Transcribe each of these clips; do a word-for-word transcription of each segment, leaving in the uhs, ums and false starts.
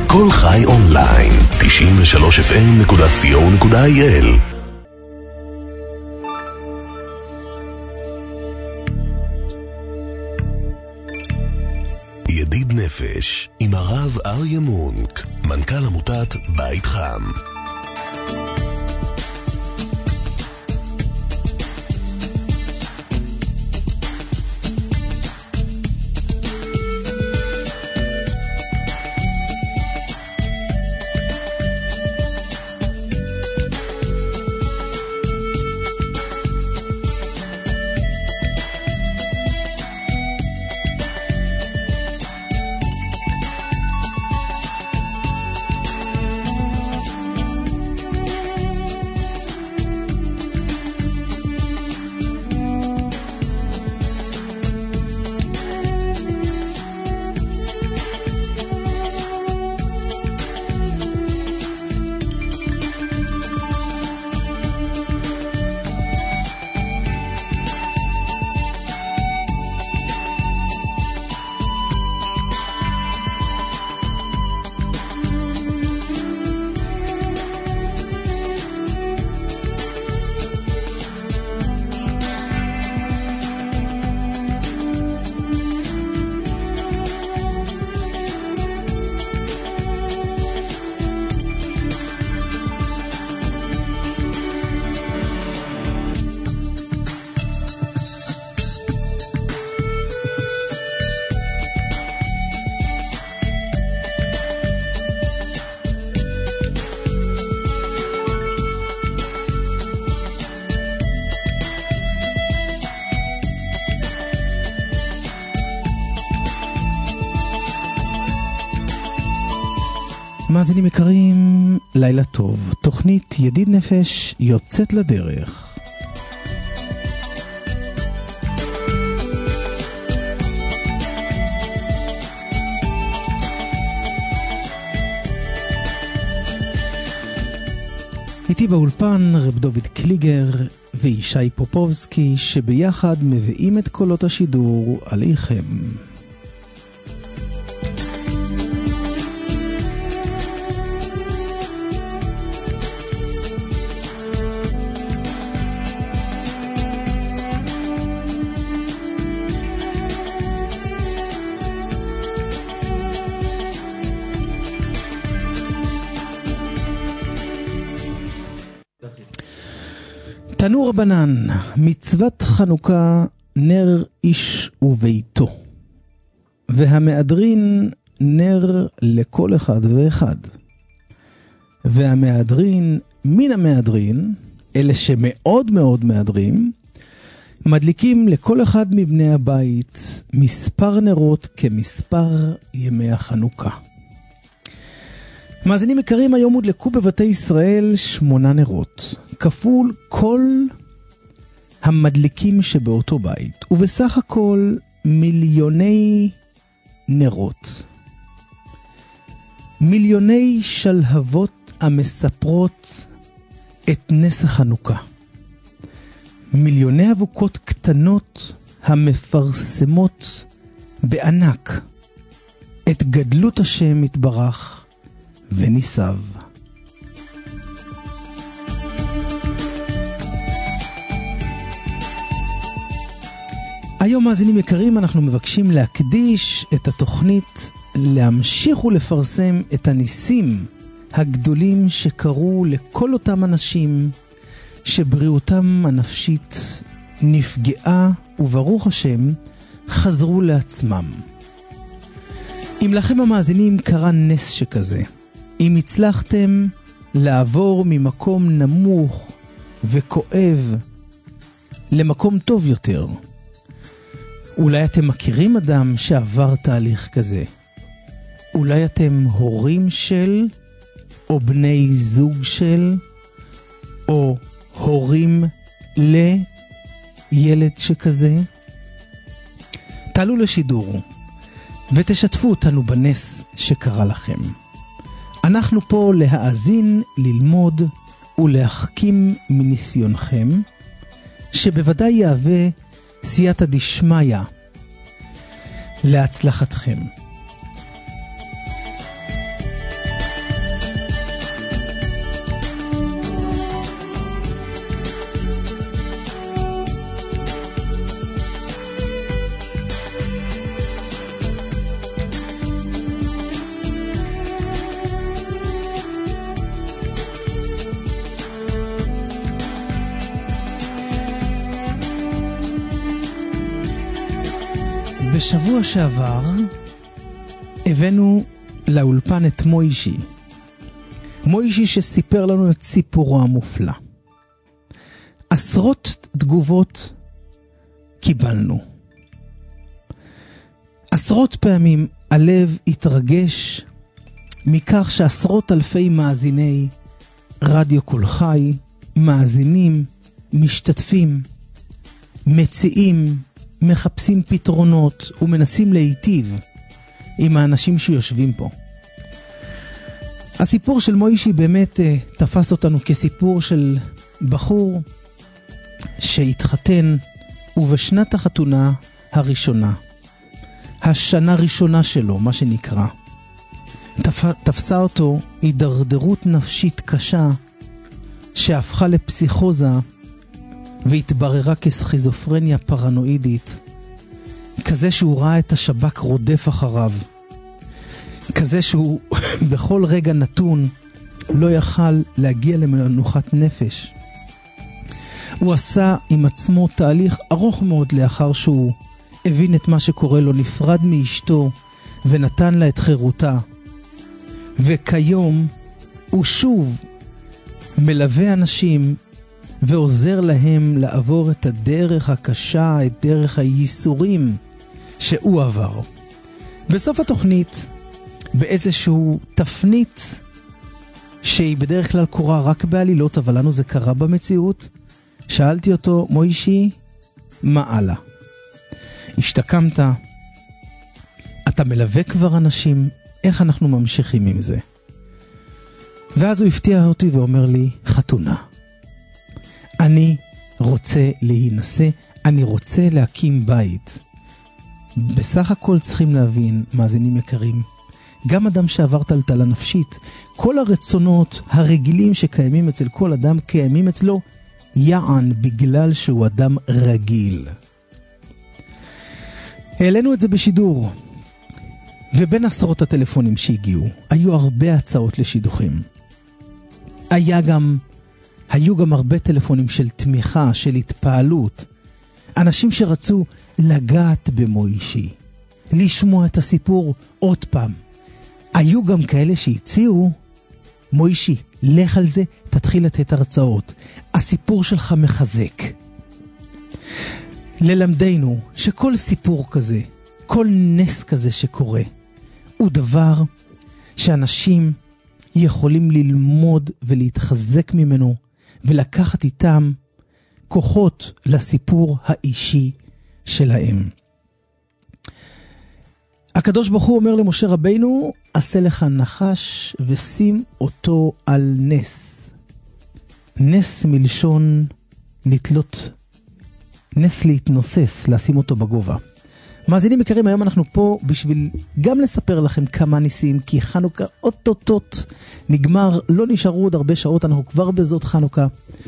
כל חי אונליין, תשעים ושלוש אף אם נקודה סי או נקודה איי אל. ידיד נפש עם הרב אריה מונק, מנכ"ל עמותת בית חם. מאזינים יקרים, לילה טוב. תוכנית ידיד נפש יוצאת לדרך. איתי באולפן רב דוד קליגר וישי פופובסקי, שביחד מביאים את קולות השידור עליכם. תנו רבנן, מצוות חנוכה נר איש וביתו, והמאדרין נר לכל אחד ואחד. והמאדרין מן המאדרין, אלה שמאוד מאוד מאדרים, מדליקים לכל אחד מבני הבית מספר נרות כמספר ימי החנוכה. מאזינים יקרים, היום הודלקו בבתי ישראל שמונה נרות, כפול כל המדליקים שבאותו בית, ובסך הכל מיליוני נרות. מיליוני שלהבות המספרות את נס החנוכה. מיליוני אבוקות קטנות המפרסמות בענק את גדלות השם יתברך וניסב. היום מאזינים יקרים, אנחנו מבקשים להקדיש את התוכנית להמשיך ולפרסם את הניסים הגדולים שקרו לכל אותם אנשים שבריאותם הנפשית נפגעה וברוך השם חזרו לעצמם. אם לכם המאזינים קרה נס שכזה, אם הצלחתם לעבור ממקום נמוך וכואב למקום טוב יותר, אולי אתם מכירים אדם שעבר תהליך כזה, אולי אתם הורים של, או בני זוג של, או הורים לילד שכזה, תעלו לשידור ותשתפו אותנו בנס שקרה לכם. אנחנו פה להאזין, ללמוד ולהחכים מניסיונכם, שבוודאי יהווה סייעתא דשמיא להצלחתכם. בשבוע שעבר הבאנו לאולפן את מוישי. מוישי שסיפר לנו את סיפורו המופלא. עשרות תגובות קיבלנו. עשרות פעמים הלב התרגש מכך שעשרות אלפי מאזיני רדיו קול חי, מאזינים, משתתפים, מציעים, מחפשים פתרונות ומנסים להיטיב עם האנשים שיושבים פה. הסיפור של מוישי באמת uh, תפס אותנו כסיפור של בחור שהתחתן, ובשנת החתונה הראשונה, השנה הראשונה שלו, מה שנקרא, תפ... תפסה אותו הידרדרות נפשית קשה שהפכה לפסיכוזה והתבררה כסכיזופרניה פרנואידית, כזה שהוא ראה את השב"כ רודף אחריו, כזה שהוא בכל רגע נתון לא יכל להגיע למנוחת נפש. הוא עשה עם עצמו תהליך ארוך מאוד לאחר שהוא הבין את מה שקורה לו, נפרד מאשתו ונתן לה את חירותה, וכיום הוא שוב מלווה אנשים ועוזר להם לעבור את הדרך הקשה, את דרך הייסורים שהוא עבר. בסוף התוכנית, באיזשהו תפנית שהיא בדרך כלל קורה רק בעלילות, אבל לנו זה קרה במציאות, שאלתי אותו, מוישי, מה הלאה? השתקמת, אתה מלווה כבר אנשים, איך אנחנו ממשיכים עם זה? ואז הוא הפתיע אותי ואומר לי, חתונה. אני רוצה להינשא, אני רוצה להקים בית. בסך הכל צריכים להבין, מאזינים יקרים, גם אדם שעבר טלטלה נפשית, כל הרצונות הרגילים שקיימים אצל כל אדם, קיימים אצלו יען בגלל שהוא אדם רגיל. העלינו את זה בשידור, ובין עשרות הטלפונים שהגיעו, היו הרבה הצעות לשידוכים. היה גם, היו גם הרבה טלפונים של תמיכה, של התפעלות. אנשים שרצו לגעת במוישי, לשמוע את הסיפור עוד פעם. היו גם כאלה שהציעו, מוישי, לך על זה, תתחיל לתת הרצאות. הסיפור שלך מחזק. ללמדנו שכל סיפור כזה, כל נס כזה שקורה, הוא דבר שאנשים יכולים ללמוד ולהתחזק ממנו, ולקחת איתם כוחות לסיפור האישי שלהם. הקדוש ברוך הוא אומר למשה רבינו, עשה לך נחש ושים אותו על נס. נס מלשון לתלות, נס להתנוסס, לשים אותו בגובה. מאזינים יקרים, היום אנחנו פה בשביל גם לספר לכם כמה ניסים, כי חנוכה אוטוטוט נגמר, לא נשארו עוד הרבה שעות, אנחנו כבר בזאת חנוכה.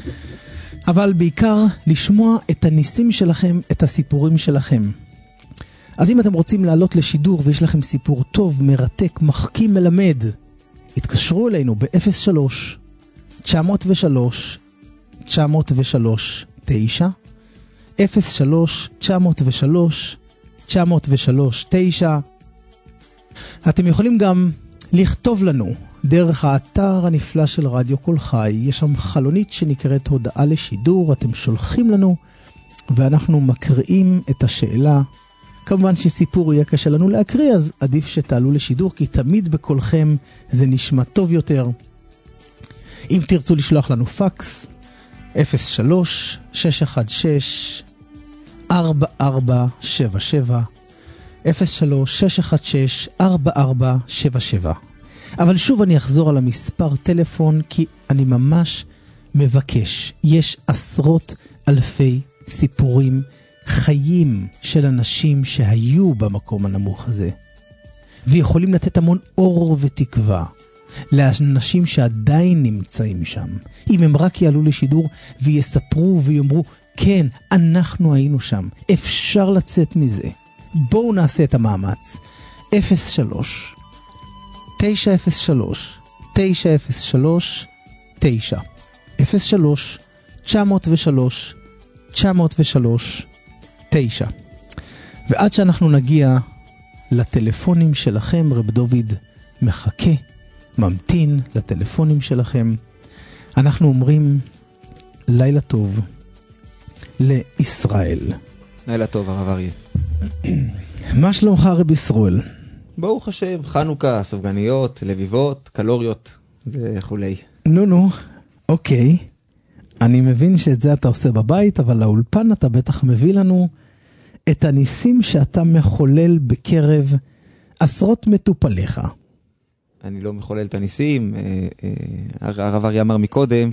אבל בעיקר לשמוע את הניסים שלכם, את הסיפורים שלכם. אז אם אתם רוצים לעלות לשידור ויש לכם סיפור טוב, מרתק, מחכים, מלמד, התקשרו אלינו ב-אפס שלוש תשע אפס שלוש תשע אפס שלוש תשע, אפס שלוש תשע אפס שלוש תשע אפס שלוש תשע. אתם יכולים גם לכתוב לנו דרך האתר הנפלא של רדיו קול חי, יש שם חלונית שנקראת הודעה לשידור, אתם שולחים לנו ואנחנו מקריאים את השאלה. כמובן שסיפור יהיה קשה לנו להקריא, אז עדיף שתעלו לשידור, כי תמיד בקולכם זה נשמע טוב יותר. אם תרצו לשלוח לנו פקס, אפס שלוש שש אחת שש ארבע ארבע שבע שבע, אפס שלוש שש אחת שש ארבע ארבע שבע שבע. אבל שוב אני אחזור על המספר טלפון, כי אני ממש מבקש. יש עשרות אלפי סיפורים חיים של אנשים שהיו במקום הנמוך הזה, ויכולים לתת המון אור ותקווה לאנשים שעדיין נמצאים שם. אם הם רק יעלו לשידור ויספרו ויאמרו, כן, אנחנו היינו שם, אפשר לצאת מזה, בואו נעשה את המאמץ. אפס שלוש תשע אפס שלוש תשע אפס שלוש תשע, אפס שלוש תשע אפס שלוש תשע אפס שלוש תשע. ועד שאנחנו נגיע לטלפונים שלכם, רב דוד מחכה, ממתין לטלפונים שלכם. אנחנו אומרים לילה טוב לישראל. לילה טוב, הרב אריה. מה שלומך רב ישראל? ברוך השם, חנוכה, סופגניות, לביבות, קלוריות וכולי. נו נו, אוקיי. אני מבין שאת זה אתה עושה בבית, אבל לאולפן אתה בטח מביא לנו את הניסים שאתה מחולל בקרב עשרות מטופליך. אני לא מחולל את הניסים. הרב אריה אמר מקודם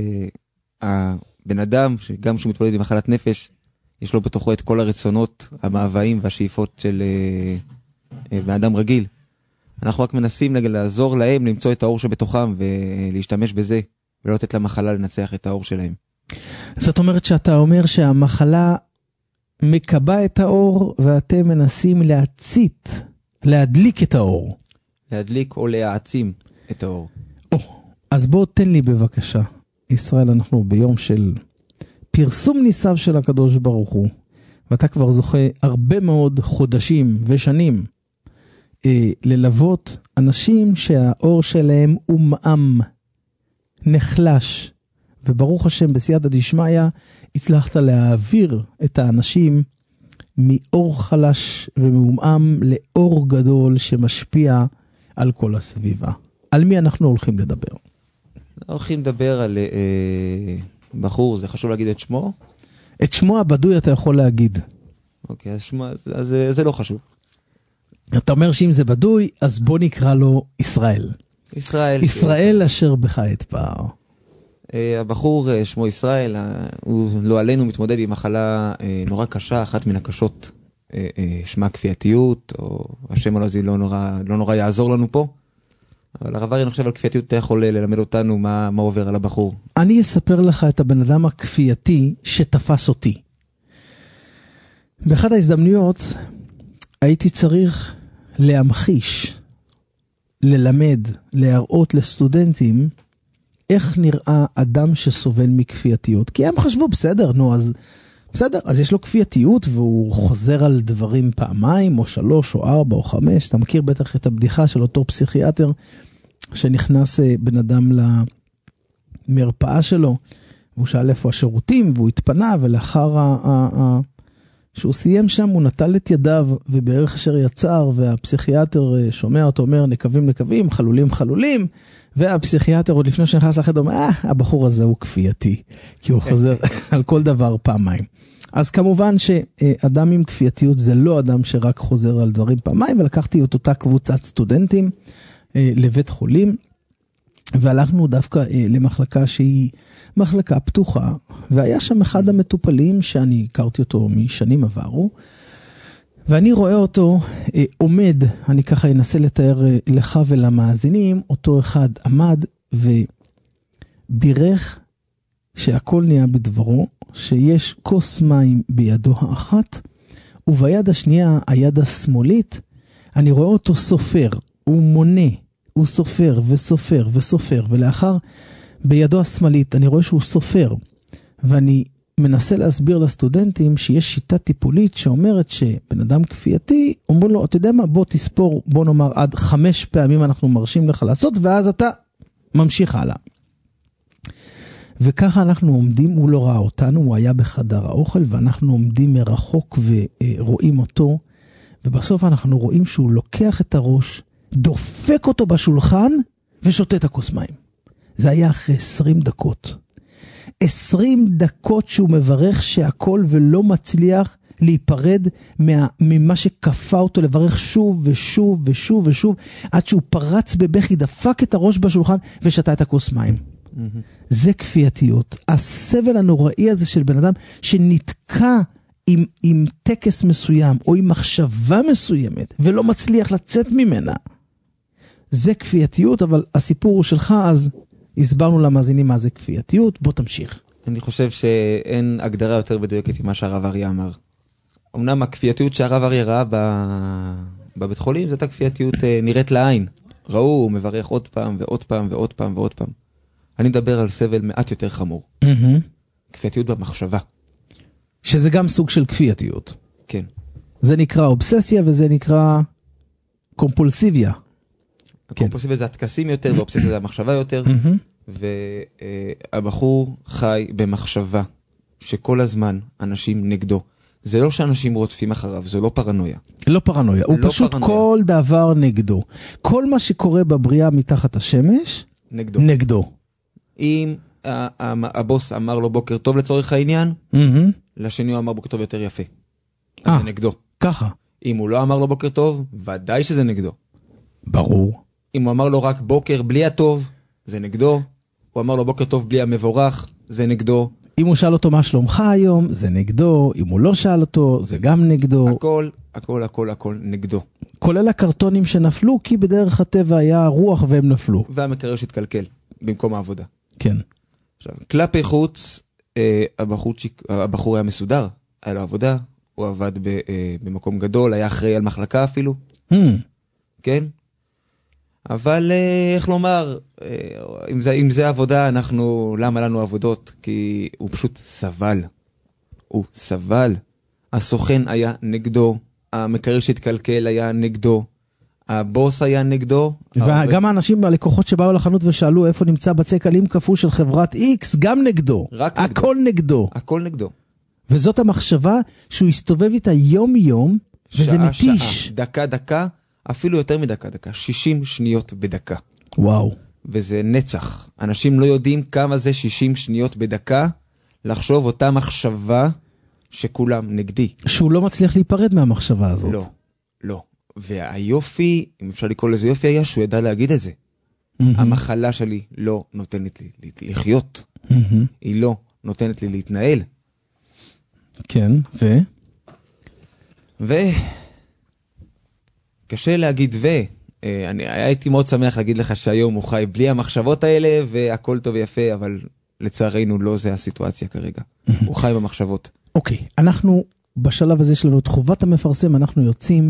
שהבן אדם, שגם שהוא מתמודד עם מחלת נפש, יש לו בתוכו את כל הרצונות, המאוויים והשאיפות של בן אדם רגיל. אנחנו רק מנסים לעזור להם למצוא את האור שבתוכם ולהשתמש בזה, ולא לתת למחלה לנצח את האור שלהם. זאת אומרת שאתה אומר שהמחלה מקבע את האור, ואתם מנסים להצית, להדליק את האור. להדליק או להעצים את האור. או, אז בוא תן לי בבקשה. ישראל, אנחנו ביום של פרסום ניסיו של הקדוש ברוך הוא, ואתה כבר זוכה הרבה מאוד חודשים ושנים אה, ללוות אנשים שהאור שלהם אומם, נחלש, וברוך השם בסייעתא דשמיא הצלחת להעביר את האנשים מאור חלש ומאומם לאור גדול שמשפיע על כל הסביבה. על מי אנחנו הולכים לדבר? אנחנו הולכים לדבר על אה, בחור, זה חשוב להגיד את שמו? את שמו הבדוי אתה יכול להגיד. אוקיי, אז, שמו, אז, אז זה לא חשוב. אתה אומר שאם זה בדוי, אז בוא נקרא לו ישראל. ישראל. ישראל אשר בך אתפאר. הבחור שמו ישראל, הוא לא עלינו מתמודד עם מחלה נורא קשה, אחת מן הקשות, שמה כפייתיות, או השם הלזי לא נורא, לא נורא יעזור לנו פה. אבל הרב אריה, אני חושב על כפייתיות, אתה יכול ללמד אותנו מה, מה עובר על הבחור. אני אספר לך את הבן אדם הכפייתי שתפס אותי. באחת ההזדמנויות הייתי צריך להמחיש, ללמד, להראות לסטודנטים איך נראה אדם שסובל מכפייתיות. כי הם חשבו, בסדר, נו, אז בסדר, אז יש לו כפייתיות והוא חוזר על דברים פעמיים, או שלוש, או ארבע, או חמש. אתה מכיר בטח את הבדיחה של אותו פסיכיאטר, שנכנס בן אדם למרפאה שלו, והוא שאל איפה השירותים, והוא התפנה, ולאחר ה- ה- ה- שהוא סיים שם, הוא נטל את ידיו, ובערך אשר יצר, והפסיכיאטר שומע אותו, אומר, נקבים נקבים, חלולים חלולים, והפסיכיאטר עוד לפני שנכנס לחדר, אומר, אה, הבחור הזה הוא כפייתי, כי הוא חוזר על כל דבר פעמיים. אז כמובן שאדם עם כפייתיות זה לא אדם שרק חוזר על דברים פעמיים, ולקחתי את אותה קבוצת סטודנטים לבית חולים, והלכנו דווקא למחלקה שהיא מחלקה פתוחה, והיה שם אחד המטופלים שאני הכרתי אותו משנים עברו, ואני רואה אותו אה, עומד, אני ככה אנסה לתאר אה, לך ולמאזינים, אותו אחד עמד ובירך שהכל נהיה בדברו, שיש כוס מים בידו האחת, וביד השנייה, היד השמאלית, אני רואה אותו סופר, הוא מונה, הוא סופר וסופר וסופר, ולאחר בידו השמאלית אני רואה שהוא סופר, ואני מנסה להסביר לסטודנטים שיש שיטה טיפולית שאומרת שבן אדם כפייתי, אומרים לו, אתה יודע מה, בוא תספור, בוא נאמר עד חמש פעמים אנחנו מרשים לך לעשות, ואז אתה ממשיך הלאה. וככה אנחנו עומדים, הוא לא ראה אותנו, הוא היה בחדר האוכל, ואנחנו עומדים מרחוק ורואים אותו, ובסוף אנחנו רואים שהוא לוקח את הראש, דופק אותו בשולחן, ושותה את הכוס מים. זה היה אחרי עשרים דקות. עשרים דקות שהוא מברך שהכל ולא מצליח להיפרד מה, ממה שקפה אותו, לברך שוב ושוב ושוב ושוב, עד שהוא פרץ בבכי, דפק את הראש בשולחן ושתה את הכוס מים. Mm-hmm. זה כפייתיות. הסבל הנוראי הזה של בן אדם שנתקע עם, עם טקס מסוים או עם מחשבה מסוימת ולא מצליח לצאת ממנה. זה כפייתיות, אבל הסיפור הוא שלך, אז הסברנו למאזינים מה זה כפייתיות, בוא תמשיך. אני חושב שאין הגדרה יותר מדויקת ממה שהרב אריה אמר. אמנם הכפייתיות שהרב אריה ראה בבית חולים, זאת הכפייתיות נראית לעין. ראו, הוא מברך עוד פעם ועוד פעם ועוד פעם ועוד פעם. אני מדבר על סבל מעט יותר חמור. כפייתיות במחשבה. שזה גם סוג של כפייתיות. כן. זה נקרא אובססיה וזה נקרא קומפולסיביה. הקומפולסיביה זה התקסים יותר, ואובססיה זה המחשבה יותר, והבחור חי במחשבה שכל הזמן אנשים נגדו. זה לא שאנשים רודפים אחריו, זה לא פרנויה. לא פרנויה, הוא פשוט כל דבר נגדו. כל מה שקורה בבריאה מתחת השמש, נגדו. נגדו. אם הבוס אמר לו בוקר טוב לצורך העניין, לשני הוא אמר בוקר טוב יותר יפה. זה נגדו. ככה. אם הוא לא אמר לו בוקר טוב, ודאי שזה נגדו. ברור. אם הוא אמר לו רק בוקר בלי הטוב, זה נגדו. הוא אמר לו בוקר טוב בלי המבורך, זה נגדו. אם הוא שאל אותו מה שלומך היום, זה נגדו. אם הוא לא שאל אותו, זה גם נגדו. הכל, הכל, הכל, הכל נגדו. כולל הקרטונים שנפלו, כי בדרך הטבע היה רוח והם נפלו. והמקרר שהתקלקל במקום העבודה. כן. עכשיו, כלפי חוץ, אה, הבחור, הבחור היה מסודר, היה לו עבודה, הוא עבד ב, אה, במקום גדול, היה אחראי על מחלקה אפילו. Hmm. כן? אבל איך לומר, אם זה, אם זה עבודה, אנחנו, למה לנו עבודות? כי הוא פשוט סבל. הוא סבל. הסוכן היה נגדו, המקרר שהתקלקל היה נגדו, הבוס היה נגדו. וגם ו... האנשים, הלקוחות שבאו לחנות ושאלו איפה נמצא בצק עלים קפוא של חברת X, גם נגדו. רק נגדו. הכל נגדו. הכל נגדו. וזאת המחשבה שהוא הסתובב איתה יום יום, וזה שעה, מתיש. שעה, דקה, דקה. אפילו יותר מדקה דקה, שישים שניות בדקה. וואו. וזה נצח. אנשים לא יודעים כמה זה שישים שניות בדקה, לחשוב אותה מחשבה שכולם נגדי. שהוא לא מצליח להיפרד מהמחשבה הזאת. לא, לא. והיופי, אם אפשר לקרוא לזה יופי, היה שהוא ידע להגיד את זה. Mm-hmm. המחלה שלי לא נותנת לי לחיות. Mm-hmm. היא לא נותנת לי להתנהל. כן, ו? ו... קשה להגיד ו, אני הייתי מאוד שמח להגיד לך שהיום הוא חי בלי המחשבות האלה והכל טוב ויפה, אבל לצערנו לא זה הסיטואציה כרגע. הוא חי במחשבות. אוקיי, אנחנו בשלב הזה שלנו את חובת המפרסם, אנחנו יוצאים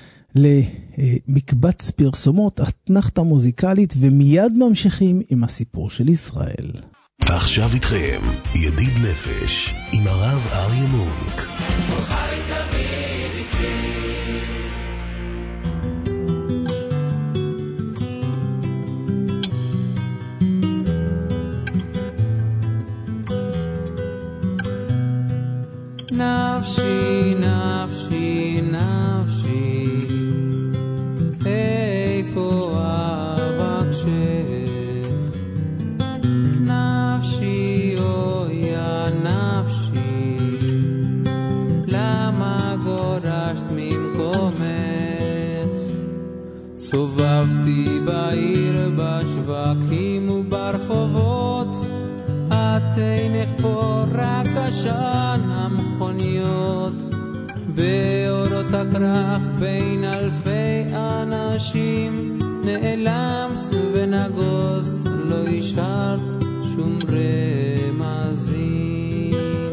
למקבץ פרסומות, אתנחתה מוזיקלית, ומיד ממשיכים עם הסיפור של ישראל. עכשיו איתכם, ידיד נפש, עם הרב אריה מונק. נפשי, נפשי, נפשי, איפה אבקשך? נפשי, אויה נפשי, למה גורשת ממקומך? סובבתי בעיר, בשווקים וברחובות, את אינך פה רק עשן המכוניות, באורות הכרך בין אלפי אנשים, נעלמת ונגוזת, לא השארת שום רמזים.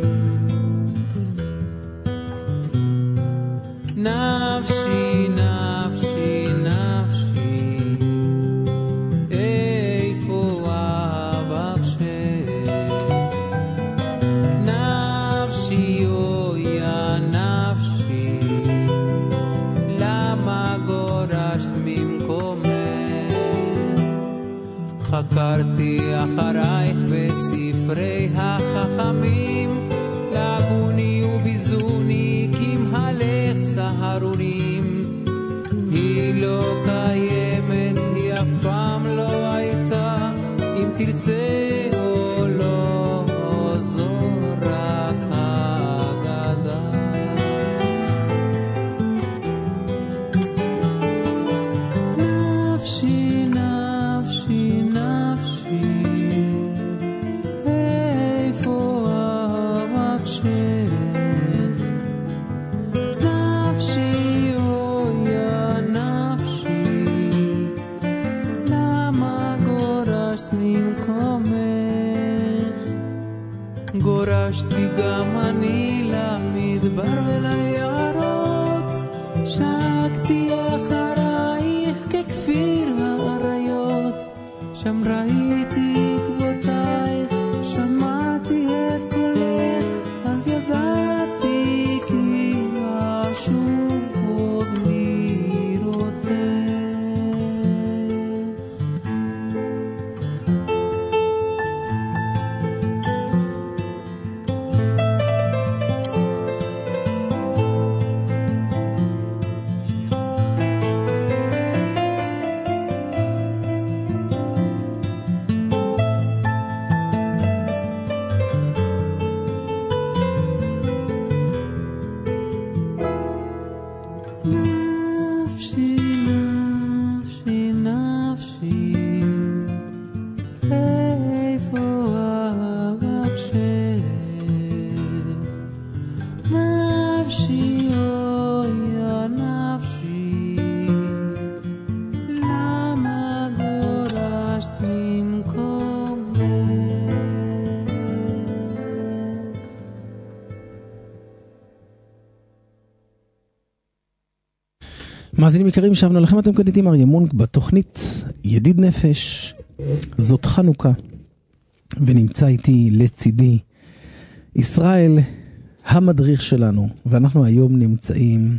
נפשי, נפשי, נפשי, איפה אבקשך? נפשי, אויה נפשי, למה גורשת ממקומך? חקרתי אחרייך בספרי החכמים, לגוני וביזוני כמהלך סהרונים. היא לא קיימת, היא אף פעם לא הייתה, אם תרצה או לא, זו רק אגדה. נפשי, נפשי, נפשי, איפה אבקשך? נפשי, אויה נפשי, למה גורשת ממקומך? גורשתי גם אני למדבר וליערות, שקתי אחרייך ככפיר האריות, שם ראיתי עקבותייך, שמעתי את קולך, אז ידעתי כי אשוב. מאזינים יקרים, שבנו לכם, אתם כאן איתי אריה מונק בתוכנית ידיד נפש. זאת חנוכה, ונמצא איתי לצידי ישראל המדריך שלנו, ואנחנו היום נמצאים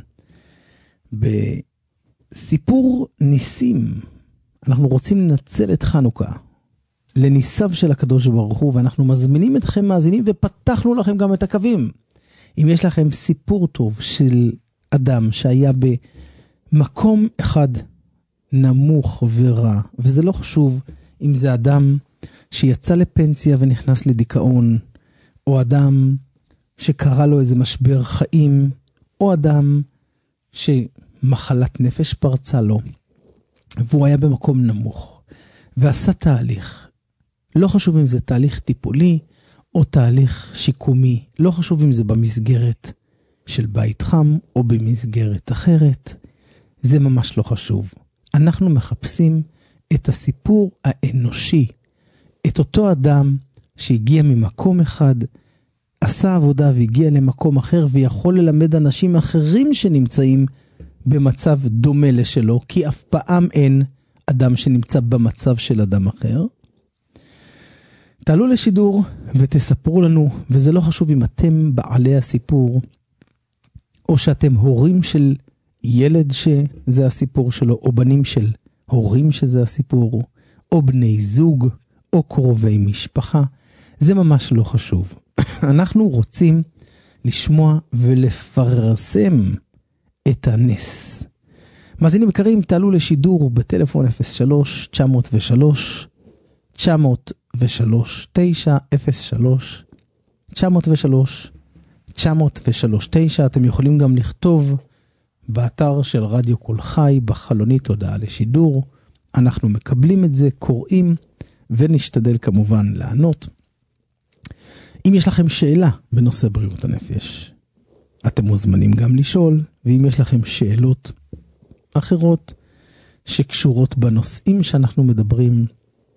בסיפור ניסים. אנחנו רוצים לנצל את חנוכה לניסיו של הקדוש ברוך הוא, ואנחנו מזמינים אתכם מאזינים ופתחנו לכם גם את הקווים. אם יש לכם סיפור טוב של אדם שהיה במקום אחד נמוך ורע, וזה לא חשוב אם זה אדם שיצא לפנסיה ונכנס לדיכאון, או אדם שקרה לו איזה משבר חיים, או אדם שמחלת נפש פרצה לו, והוא היה במקום נמוך, ועשה תהליך. לא חשוב אם זה תהליך טיפולי, או תהליך שיקומי. לא חשוב אם זה במסגרת של בית חם, או במסגרת אחרת. זה ממש לא חשוב. אנחנו מחפשים את הסיפור האנושי. את אותו אדם שהגיע ממקום אחד, עשה עבודה והגיע למקום אחר, ויכול ללמד אנשים אחרים שנמצאים במצב דומה לשלו, כי אף פעם אין אדם שנמצא במצב של אדם אחר. תעלו לשידור ותספרו לנו, וזה לא חשוב אם אתם בעלי הסיפור, או שאתם הורים של ילד שזה הסיפור שלו, או בנים של הורים שזה הסיפור, או בני זוג, או קרובי משפחה. זה ממש לא חשוב. אנחנו רוצים לשמוע ולפרסם את הנס. מאזינים יקרים, תעלו לשידור בטלפון אפס שלוש תשע אפס שלוש תשע אפס שלוש תשע אפס שלוש תשע אפס שלוש תשע אפס שלוש תשע. אתם יכולים גם לכתוב באתר של רדיו קול חי בחלונית הודעה לשידור. אנחנו מקבלים את זה, קוראים ונשתדל כמובן לענות. אם יש לכם שאלה בנושא בריאות הנפש, אתם מוזמנים גם לשאול, ואם יש לכם שאלות אחרות שקשורות בנושאים שאנחנו מדברים,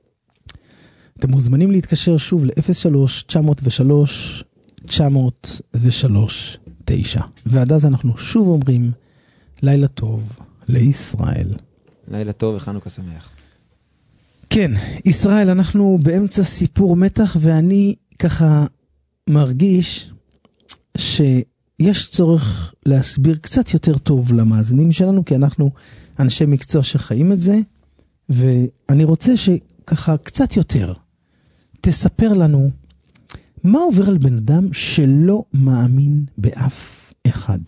אתם מוזמנים להתקשר שוב ל-אפס שלוש תשע אפס שלוש תשע אפס שלוש תשע. ועד אז אנחנו שוב אומרים לילה טוב לישראל. לילה טוב וחנוכה שמח. כן, ישראל, אנחנו באמצע סיפור מתח, ואני ככה מרגיש שיש צורך להסביר קצת יותר טוב למאזינים שלנו, כי אנחנו אנשי מקצוע שחיים את זה, ואני רוצה שככה קצת יותר תספר לנו מה עובר על בן אדם שלא מאמין באף אחד.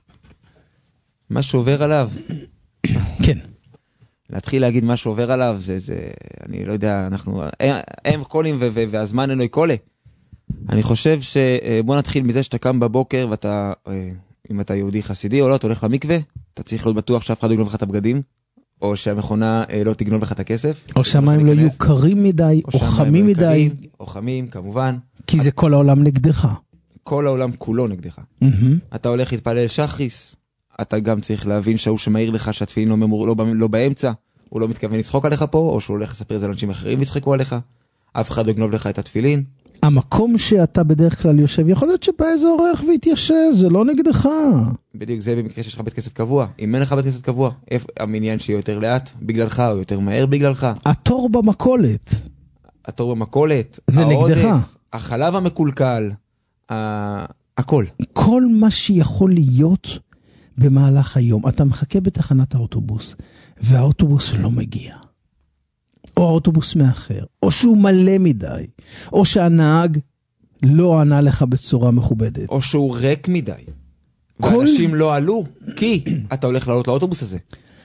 מה שעובר עליו. כן. להתחיל להגיד מה שעובר עליו, זה, זה, אני לא יודע, אנחנו, הם קולים ו- ו- והזמן אינו קולה. אני חושב שבוא נתחיל מזה שאתה קם בבוקר, ואתה, אם אתה יהודי חסידי או לא, אתה הולך למקווה, אתה צריך להיות בטוח שאף אחד לא יגנוב לך את הבגדים, או שהמכונה לא תגנוב לך את הכסף. או שהמים לא יהיו קרים מדי, או חמים מדי. או חמים, כמובן. כי זה כל העולם נגדך. כל העולם כולו נגדך. אתה הולך להתפלל שחריס, אתה גם צריך להבין שהוא שמעיר לך שהתפילין לא, ממור, לא, לא באמצע, הוא לא מתכוון לצחוק עליך פה, או שהוא הולך לספר את זה לאנשים אחרים ויצחקו עליך, אף אחד לא יגנוב לך את התפילין. המקום שאתה בדרך כלל יושב, יכול להיות שבא איזה אורח והתיישב, זה לא נגדך. בדיוק, זה במקרה שיש לך בית כנסת קבוע. אם אין לך בית כנסת קבוע, המניין שיהיה יותר לאט בגללך, או יותר מהר בגללך. התור במקולת. התור במקולת. זה העודף, נגדך. החלב המקולקל, הכל. כל מה שיכול להיות במהלך היום. אתה מחכה בתחנת האוטובוס, והאוטובוס לא מגיע. או האוטובוס מאחר, או שהוא מלא מדי, או שהנהג לא ענה לך בצורה מכובדת. או שהוא ריק מדי. כל... ואנשים לא עלו, כי אתה הולך לעלות לאוטובוס הזה.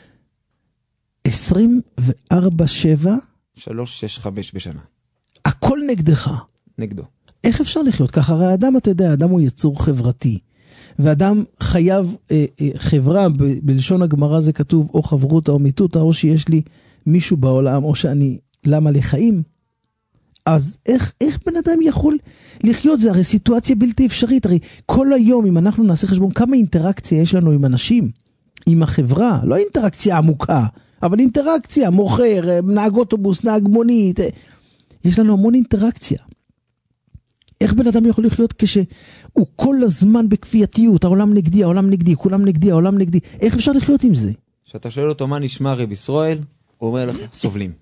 עשרים וארבע שבע שלוש שש חמש בשנה. הכל נגדך. נגדו. איך אפשר לחיות ככה? הרי האדם, אתה יודע, האדם הוא יצור חברתי. ואדם חייב אה, אה, חברה, ב- בלשון הגמרא זה כתוב, או חברותה או מיתותה, או שיש לי מישהו בעולם, או שאני, למה לחיים? אז איך, איך בן אדם יכול לחיות? זה הרי סיטואציה בלתי אפשרית. הרי כל היום, אם אנחנו נעשה חשבון, כמה אינטראקציה יש לנו עם אנשים, עם החברה, לא אינטראקציה עמוקה, אבל אינטראקציה, מוכר, נהג אוטובוס, נהג מונית, יש לנו המון אינטראקציה. איך בן אדם יכול לחיות כשהוא כל הזמן בכפייתיות, העולם נגדי, העולם נגדי, כולם נגדי, העולם נגדי, איך אפשר לחיות עם זה? שאתה שואל אותו מה נשמע רב ישראל, הוא אומר לך, סובלים.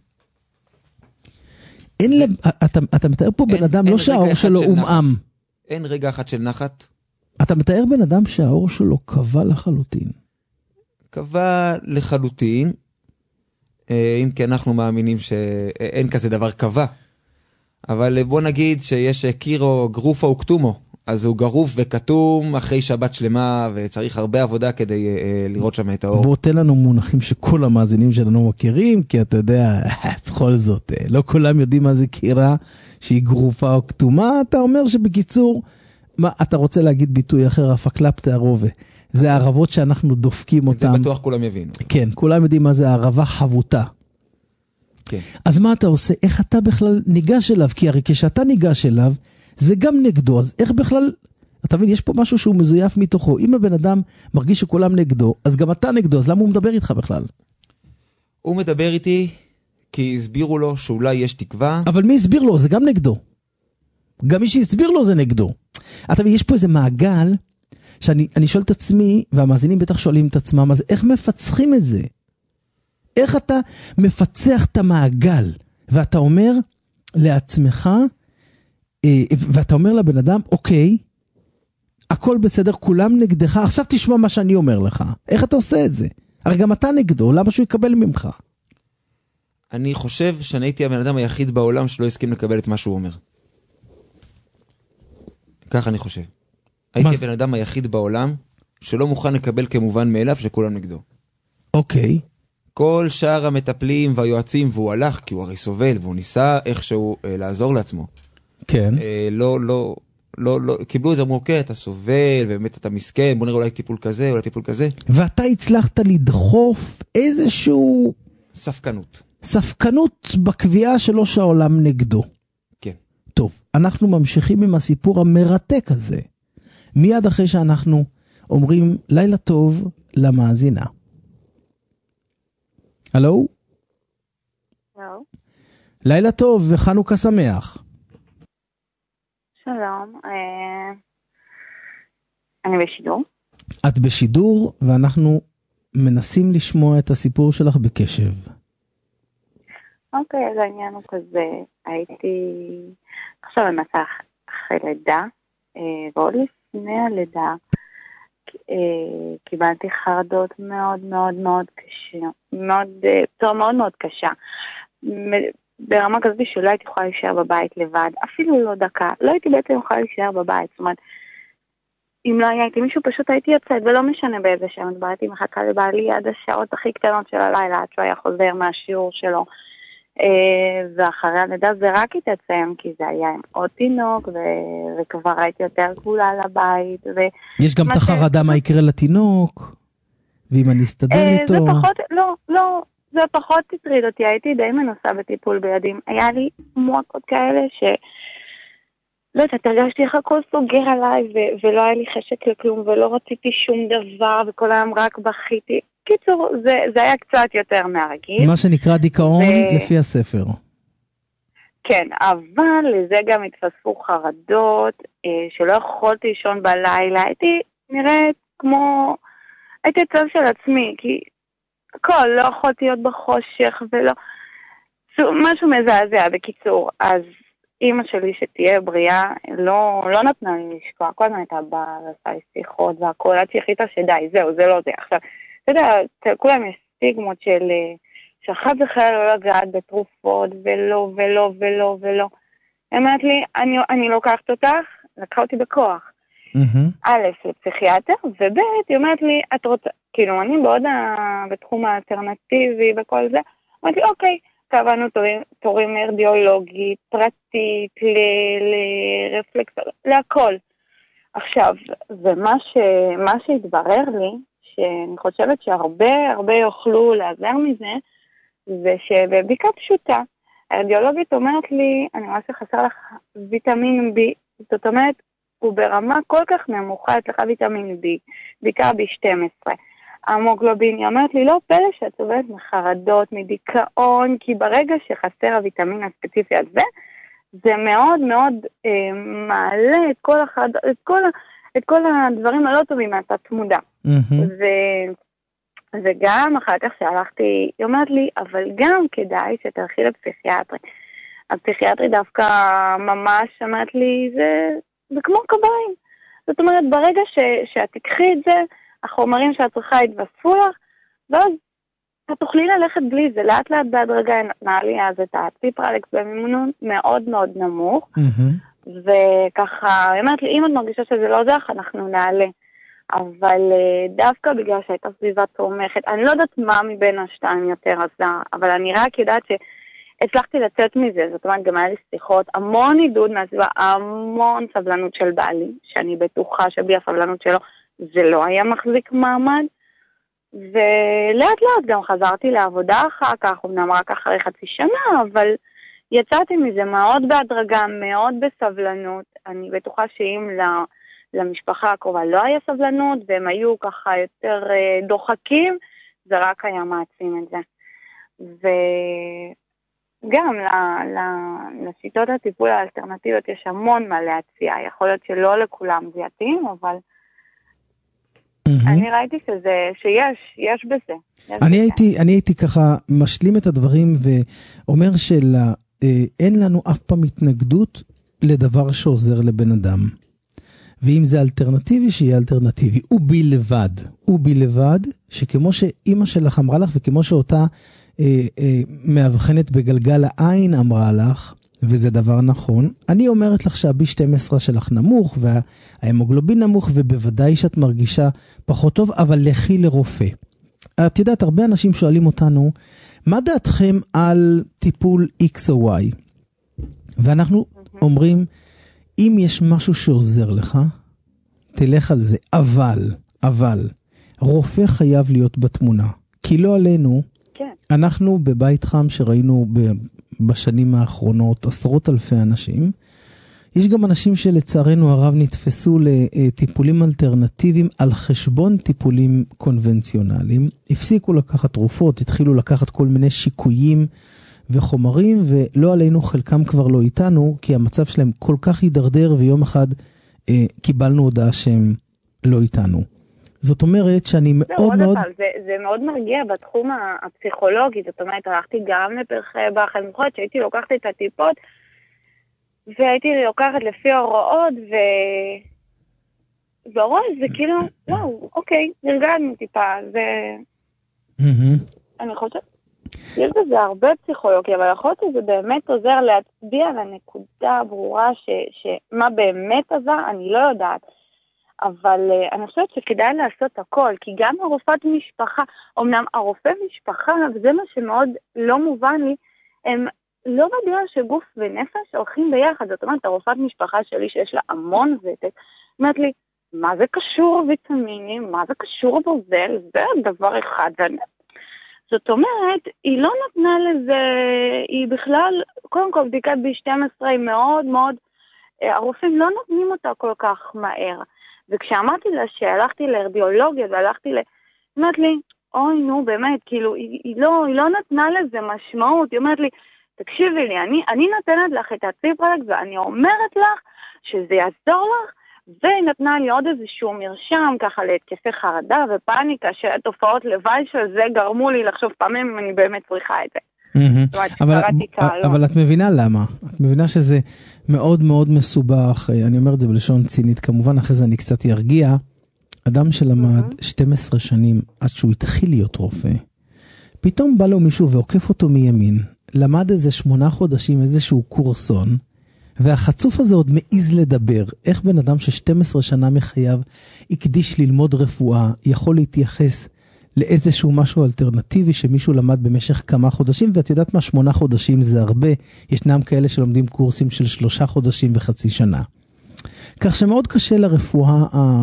אין לב, אתה, אתה מתאר פה בן אדם, לא שהאור שלו אומעם. אין רגע אחד של נחת. אתה מתאר בן אדם שהאור שלו קבע לחלוטין. קבע לחלוטין, אם כי אנחנו מאמינים שאין כזה דבר קבע. אבל בוא נגיד שיש קירו גרופה וכתומו, אז הוא גרוף וכתום אחרי שבת שלמה, וצריך הרבה עבודה כדי לראות שם את האור. בוא תן לנו מונחים שכל המאזינים שלנו מכירים, כי אתה יודע, בכל זאת, לא כולם יודעים מה זה קירה, שהיא גרופה או כתומה, אתה אומר שבקיצור, מה, אתה רוצה להגיד ביטוי אחר, הפקלפטה הרובע. זה הערבות שאנחנו דופקים אותם. זה בטוח כולם יבינו. כן, כולם יודעים מה זה הערבה חבוטה. כן. אז מה אתה עושה? איך אתה בכלל ניגש אליו? כי הרי כשאתה ניגש אליו, זה גם נגדו. אז איך בכלל, אתה מבין, יש פה משהו שהוא מזויף מתוכו. אם הבן אדם מרגיש שכולם נגדו, אז גם אתה נגדו, אז למה הוא מדבר איתך בכלל? הוא מדבר איתי כי הסבירו לו שאולי יש תקווה. אבל מי הסביר לו? זה גם נגדו. גם מי שהסביר לו זה נגדו. אתה מבין, יש פה איזה מעגל, שאני אני שואל את עצמי, והמאזינים בטח שואלים את עצמם, אז איך מפצחים את זה? איך אתה מפצח את המעגל, ואתה אומר לעצמך, ואתה אומר לבן אדם, אוקיי, הכל בסדר, כולם נגדך, עכשיו תשמע מה שאני אומר לך. איך אתה עושה את זה? הרי גם אתה נגדו, למה שהוא יקבל ממך? אני חושב שאני הייתי הבן אדם היחיד בעולם שלא הסכים לקבל את מה שהוא אומר. ככה אני חושב. הייתי הבן אדם היחיד בעולם שלא מוכן לקבל כמובן מאליו שכולם נגדו. אוקיי. כל שאר המטפלים והיועצים, והוא הלך, כי הוא הרי סובל, והוא ניסה איכשהו אה, לעזור לעצמו. כן. אה, לא, לא, לא, לא, קיבלו את זה, אמרו, אוקיי, אתה סובל, ובאמת אתה מסכן, בוא נראה אולי טיפול כזה, אולי טיפול כזה. ואתה הצלחת לדחוף איזשהו... ספקנות. ספקנות בקביעה שלו שהעולם נגדו. כן. טוב, אנחנו ממשיכים עם הסיפור המרתק הזה. מיד אחרי שאנחנו אומרים לילה טוב למאזינה. הלו? הלו. לילה טוב וחנוכה שמח. שלום, אה... אני בשידור. את בשידור ואנחנו מנסים לשמוע את הסיפור שלך בקשב. אוקיי, אז העניין הוא כזה, הייתי עכשיו במסך אחרי לידה, ועוד לפני הלידה, קיבלתי חרדות מאוד מאוד מאוד קשה, מאוד, צורה מאוד מאוד קשה, ברמה כזאת שלא הייתי יכולה להישאר בבית לבד, אפילו לא דקה, לא הייתי בעצם יכולה להישאר בבית, זאת אומרת, אם לא הייתי מישהו פשוט הייתי יוצאת, ולא משנה באיזה שעה, הייתי מחכה לבעלי עד השעות הכי קטנות של הלילה, עד שהוא היה חוזר מהשיעור שלו, ואחרי הלידה זה רק התעצם, כי זה היה עם עוד תינוק, ו- וכבר הייתי יותר גבולה לבית. ו- יש גם את החרדה מה יקרה לתינוק, ואם אני אסתדר איתו. זה פחות, לא, לא, זה פחות תטריד אותי, הייתי די מנוסה בטיפול בילדים. היה לי מועקות כאלה ש... לא יודעת, הרגשתי איך הכל סוגר עליי, ו- ולא היה לי חשק לכלום, ולא רציתי שום דבר, וכל היום רק בכיתי. קיצור, זה, זה היה קצת יותר מהרגיל. מה שנקרא דיכאון ו... לפי הספר. כן, אבל לזה גם התווספו חרדות, אה, שלא יכולתי לישון בלילה, הייתי נראית כמו, הייתי הצל של עצמי, כי הכל, לא יכולתי להיות בחושך, ולא, משהו מזעזע בקיצור, אז אמא שלי שתהיה בריאה, לא, לא נתנה לי לשקוע, כל הזמן הייתה באה, ועשה לי שיחות והכל, עד שהחליטה שדי, זהו, זה לא זה, עכשיו, אתה יודע, כולם יש סטיגמות של, שאחת בכלל לא לגעת בתרופות, ולא, ולא, ולא, ולא. אמרת לי, אני, אני לוקחת אותך, לקחה אותי בכוח. Mm-hmm. א', לפסיכיאטר, וב', היא אומרת לי, את רוצה, כאילו, אני בעוד ה... בתחום האלטרנטיבי וכל זה, אמרת לי, אוקיי, קבענו תורים, תורים לרדיולוגית, פרטית, ל, לרפלקס, להכל. עכשיו, ומה ש, מה שהתברר לי, שאני חושבת שהרבה הרבה יוכלו לעזר מזה, זה שבבדיקה פשוטה, הרדיולוגית אומרת לי, אני רואה שחסר לך ויטמין בי, זאת אומרת, הוא ברמה כל כך נמוכה, אצלך ויטמין בי, בדיקה בי שתים עשרה. המוגלובין, היא אומרת לי, לא פלא שאת סובלת מחרדות, מדיכאון, כי ברגע שחסר הוויטמין הספציפי הזה, זה מאוד מאוד אה, מעלה את כל, החרד... את, כל... את כל הדברים הלא טובים מהתת מודע. Mm-hmm. ו... וגם אחר כך שהלכתי, היא אומרת לי, אבל גם כדאי שתלכי לפסיכיאטרי. הפסיכיאטרי דווקא ממש אמרת לי, זה, זה כמו קביים. זאת אומרת, ברגע ש, שאת תקחי את זה, החומרים שאת צריכה יתווספו לך, ואז את תוכלי ללכת בלי זה, לאט לאט בהדרגה נתנה לי אז את הציפרלקס במימון מאוד מאוד נמוך, mm-hmm. וככה, היא אמרת לי, אם את מרגישה שזה לא זך, אנחנו נעלה. אבל דווקא בגלל שהייתה סביבה תומכת, אני לא יודעת מה מבין השתיים יותר עזה, אבל אני רק יודעת שהצלחתי לצאת מזה, זאת אומרת, גם היה לי שיחות, המון עידוד מהסביבה, המון סבלנות של בעלי, שאני בטוחה שבי הסבלנות שלו, זה לא היה מחזיק מעמד, ולאט לאט גם חזרתי לעבודה אחר כך, אמנם רק אחרי חצי שנה, אבל יצאתי מזה מאוד בהדרגה, מאוד בסבלנות, אני בטוחה שאם לה... למשפחה הקרובה לא היה סבלנות, והם היו ככה יותר דוחקים, זה רק היה מעצים את זה. וגם לשיטות הטיפול האלטרנטיביות יש המון מה להציע, יכול להיות שלא לכולם זה יתאים, אבל אני ראיתי שזה, שיש, יש בזה. אני הייתי, אני הייתי ככה משלים את הדברים ואומר שאין לנו אף פעם התנגדות לדבר שעוזר לבן אדם. ואם זה אלטרנטיבי, שיהיה אלטרנטיבי. הוא בלבד. הוא בלבד, שכמו שאימא שלך אמרה לך, וכמו שאותה אה, אה, מאבחנת בגלגל העין אמרה לך, וזה דבר נכון, אני אומרת לך שה-בי שתים עשרה שלך נמוך, וההמוגלובין נמוך, ובוודאי שאת מרגישה פחות טוב, אבל לכי לרופא. את יודעת, הרבה אנשים שואלים אותנו, מה דעתכם על טיפול X או Y? ואנחנו אומרים, אם יש משהו שעוזר לך, תלך על זה. אבל, אבל, רופא חייב להיות בתמונה. כי לא עלינו, כן. אנחנו בבית חם שראינו בשנים האחרונות עשרות אלפי אנשים. יש גם אנשים שלצערנו הרב נתפסו לטיפולים אלטרנטיביים על חשבון טיפולים קונבנציונליים. הפסיקו לקחת תרופות, התחילו לקחת כל מיני שיקויים וחומרים, ולא עלינו, חלקם כבר לא איתנו, כי המצב שלהם כל כך יידרדר, ויום אחד אה, קיבלנו הודעה שהם לא איתנו. זאת אומרת שאני מאוד מאוד... זה, זה מאוד מרגיע בתחום הפסיכולוגי, זאת אומרת, הלכתי גם לפרחי באך, אני זוכרת שהייתי לוקחת את הטיפות, והייתי לוקחת לפי ההוראות, ו... והוראות זה כאילו, וואו, אוקיי, נרגענו טיפה, זה... אני חושבת... יש בזה הרבה פסיכולוגיה, אבל יכול להיות שזה באמת עוזר להצביע על הנקודה הברורה ש, שמה באמת עזר, אני לא יודעת. אבל uh, אני חושבת שכדאי לעשות הכל, כי גם הרופאת משפחה, אמנם הרופא משפחה, וזה מה שמאוד לא מובן לי, הם לא בדעה שגוף ונפש הולכים ביחד. זאת אומרת, הרופאת משפחה שלי שיש לה המון ותק, אומרת לי, מה זה קשור ויטמינים, מה זה קשור ברזל, זה דבר אחד, ואני... זאת אומרת, היא לא נתנה לזה, היא בכלל, קודם כל בדיקת בי שתים עשרה היא מאוד מאוד, הרופאים לא נותנים אותה כל כך מהר. וכשאמרתי לה שהלכתי להרדיולוגיה והלכתי ל... אומרת לי, אוי נו באמת, כאילו, היא, היא, לא, היא לא נתנה לזה משמעות, היא אומרת לי, תקשיבי לי, אני, אני נתנת לך את הציפרלקס ואני אומרת לך שזה יעזור לך, והיא נתנה לי עוד איזשהו מרשם ככה להתקפי חרדה ופאניקה, שהתופעות לוואי של זה גרמו לי לחשוב פעמים אם אני באמת צריכה את זה. אבל את מבינה למה? את מבינה שזה מאוד מאוד מסובך, אני אומר את זה בלשון צינית, כמובן אחרי זה אני קצת ירגיע, אדם שלמד שתים עשרה שנים עד שהוא התחיל להיות רופא, פתאום בא לו מישהו ועוקף אותו מימין, למד איזה שמונה חודשים איזשהו קורסון, והחצוף הזה עוד מעיז לדבר. איך בן אדם ש-שתים עשרה שנה מחייו הקדיש ללמוד רפואה, יכול להתייחס לאיזשהו משהו אלטרנטיבי שמישהו למד במשך כמה חודשים, ואת יודעת מה, שמונה חודשים זה הרבה. ישנם כאלה שלומדים קורסים של שלושה חודשים וחצי שנה. כך שמאוד קשה לרפואה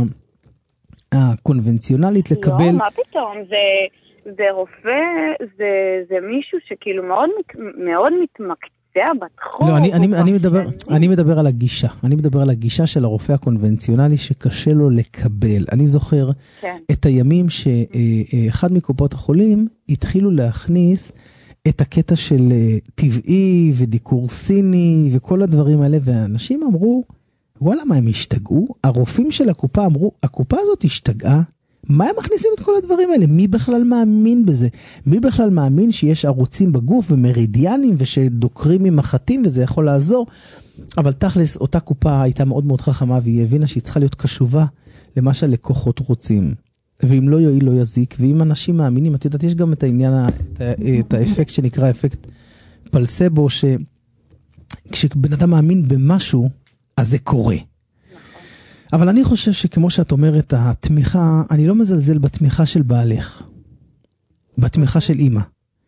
הקונבנציונלית לקבל... לא, מה פתאום? זה... זה רופא, זה, זה מישהו שכאילו מאוד, מאוד מתמקד. לא, אני, אני, אני מדבר, אני מדבר על הגישה. אני מדבר על הגישה של הרופא הקונבנציונלי שקשה לו לקבל. אני זוכר כן. את הימים שאחד מקופות החולים התחילו להכניס את הקטע של טבעי ודיקור סיני וכל הדברים האלה, והאנשים אמרו, וואלה, מה הם השתגעו? הרופאים של הקופה אמרו, הקופה הזאת השתגעה? מה הם מכניסים את כל הדברים האלה? מי בכלל מאמין בזה? מי בכלל מאמין שיש ערוצים בגוף ומרידיאנים ושדוקרים ממחטים וזה יכול לעזור? אבל תכלס, אותה קופה הייתה מאוד מאוד חכמה והיא הבינה שהיא צריכה להיות קשובה למה שהלקוחות רוצים. ואם לא יועיל לא יזיק, ואם אנשים מאמינים, את יודעת, יש גם את העניין, את, את האפקט שנקרא אפקט פלסבו, שכשבן אדם מאמין במשהו, אז זה קורה. אבל אני חושב שכמו שאת אומרת, התמיכה, אני לא מזלזל בתמיכה של בעלך, בתמיכה של אמא.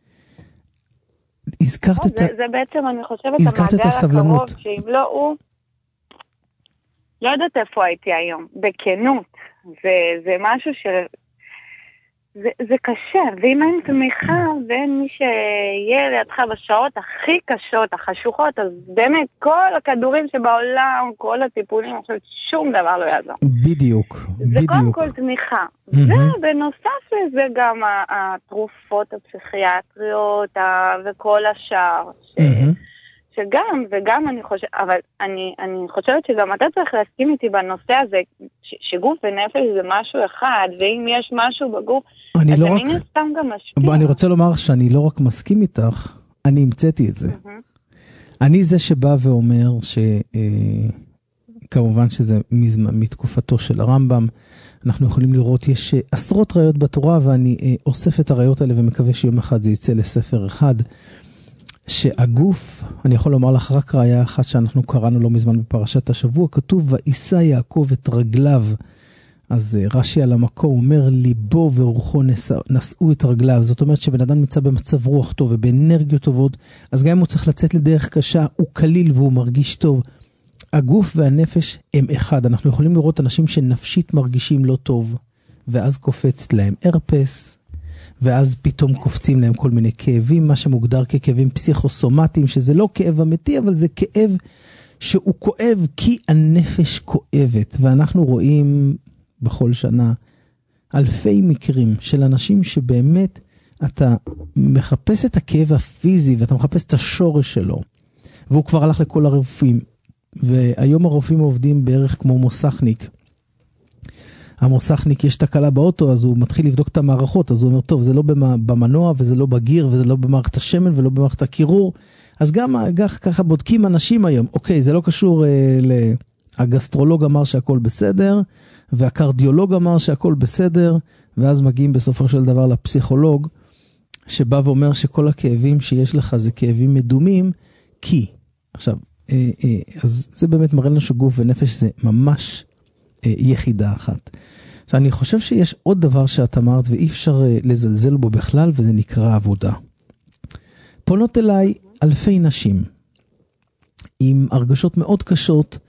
הזכרת את, זה, זה בעצם, אני חושבת, הזכרת את הסבלנות. הקרוב, שאם לא הוא, לא יודעת איפה הייתי היום, בכנות. וזה משהו ש... זה, זה קשה, ואם אין תמיכה ואין מי שיהיה לידך בשעות הכי קשות, החשוכות, אז באמת כל הכדורים שבעולם, כל הטיפולים, אני חושבת שום דבר לא יעזור. בדיוק, זה בדיוק. קודם כל תמיכה. Mm-hmm. ובנוסף לזה גם התרופות הפסיכיאטריות וכל השאר, ש... mm-hmm. שגם, וגם אני חושבת, אבל אני, אני חושבת שגם אתה צריך להסכים איתי בנושא הזה, ש, שגוף ונפש זה משהו אחד, ואם יש משהו בגוף, אז לא אני רק... נסתם גם משפיע. אני רוצה לומר שאני לא רק מסכים איתך, אני המצאתי את זה. Mm-hmm. אני זה שבא ואומר שכמובן אה, שזה מזמן, מתקופתו של הרמב"ם, אנחנו יכולים לראות, יש עשרות ראיות בתורה, ואני אה, אוסף את הראיות האלה ומקווה שיום אחד זה יצא לספר אחד, שהגוף, אני יכול לומר לך רק ראיה אחת שאנחנו קראנו לא מזמן בפרשת השבוע, כתוב, ואיסא יעקב את רגליו, אז רש"י על המקום אומר, ליבו ורוחו נשאו את רגליו, זאת אומרת שבן אדם נמצא במצב רוח טוב ובאנרגיות טובות, אז גם אם הוא צריך לצאת לדרך קשה, הוא קליל והוא מרגיש טוב. הגוף והנפש הם אחד, אנחנו יכולים לראות אנשים שנפשית מרגישים לא טוב, ואז קופץ להם הרפס, ואז פתאום קופצים להם כל מיני כאבים, מה שמוגדר ככאבים פסיכוסומטיים, שזה לא כאב אמיתי, אבל זה כאב שהוא כואב כי הנפש כואבת. ואנחנו רואים בכל שנה אלפי מקרים של אנשים שבאמת אתה מחפש את הכאב הפיזי, ואתה מחפש את השורש שלו, והוא כבר הלך לכל הרופאים. והיום הרופאים עובדים בערך כמו מוסכניק. המוסכניק יש תקלה באוטו, אז הוא מתחיל לבדוק את המערכות, אז הוא אומר, טוב, זה לא במנוע, וזה לא בגיר, וזה לא במערכת השמן, ולא במערכת הקירור, אז גם ככה בודקים אנשים היום, אוקיי, זה לא קשור אה, ל... הגסטרולוג אמר שהכל בסדר, והקרדיולוג אמר שהכל בסדר, ואז מגיעים בסופו של דבר לפסיכולוג, שבא ואומר שכל הכאבים שיש לך זה כאבים מדומים, כי, עכשיו, אה, אה, אז זה באמת מראה לנו שגוף ונפש זה ממש יחידה אחת. עכשיו, אני חושב שיש עוד דבר שאת אמרת, ואי אפשר לזלזל בו בכלל, וזה נקרא עבודה. פונות אליי אלפי נשים, עם הרגשות מאוד קשות,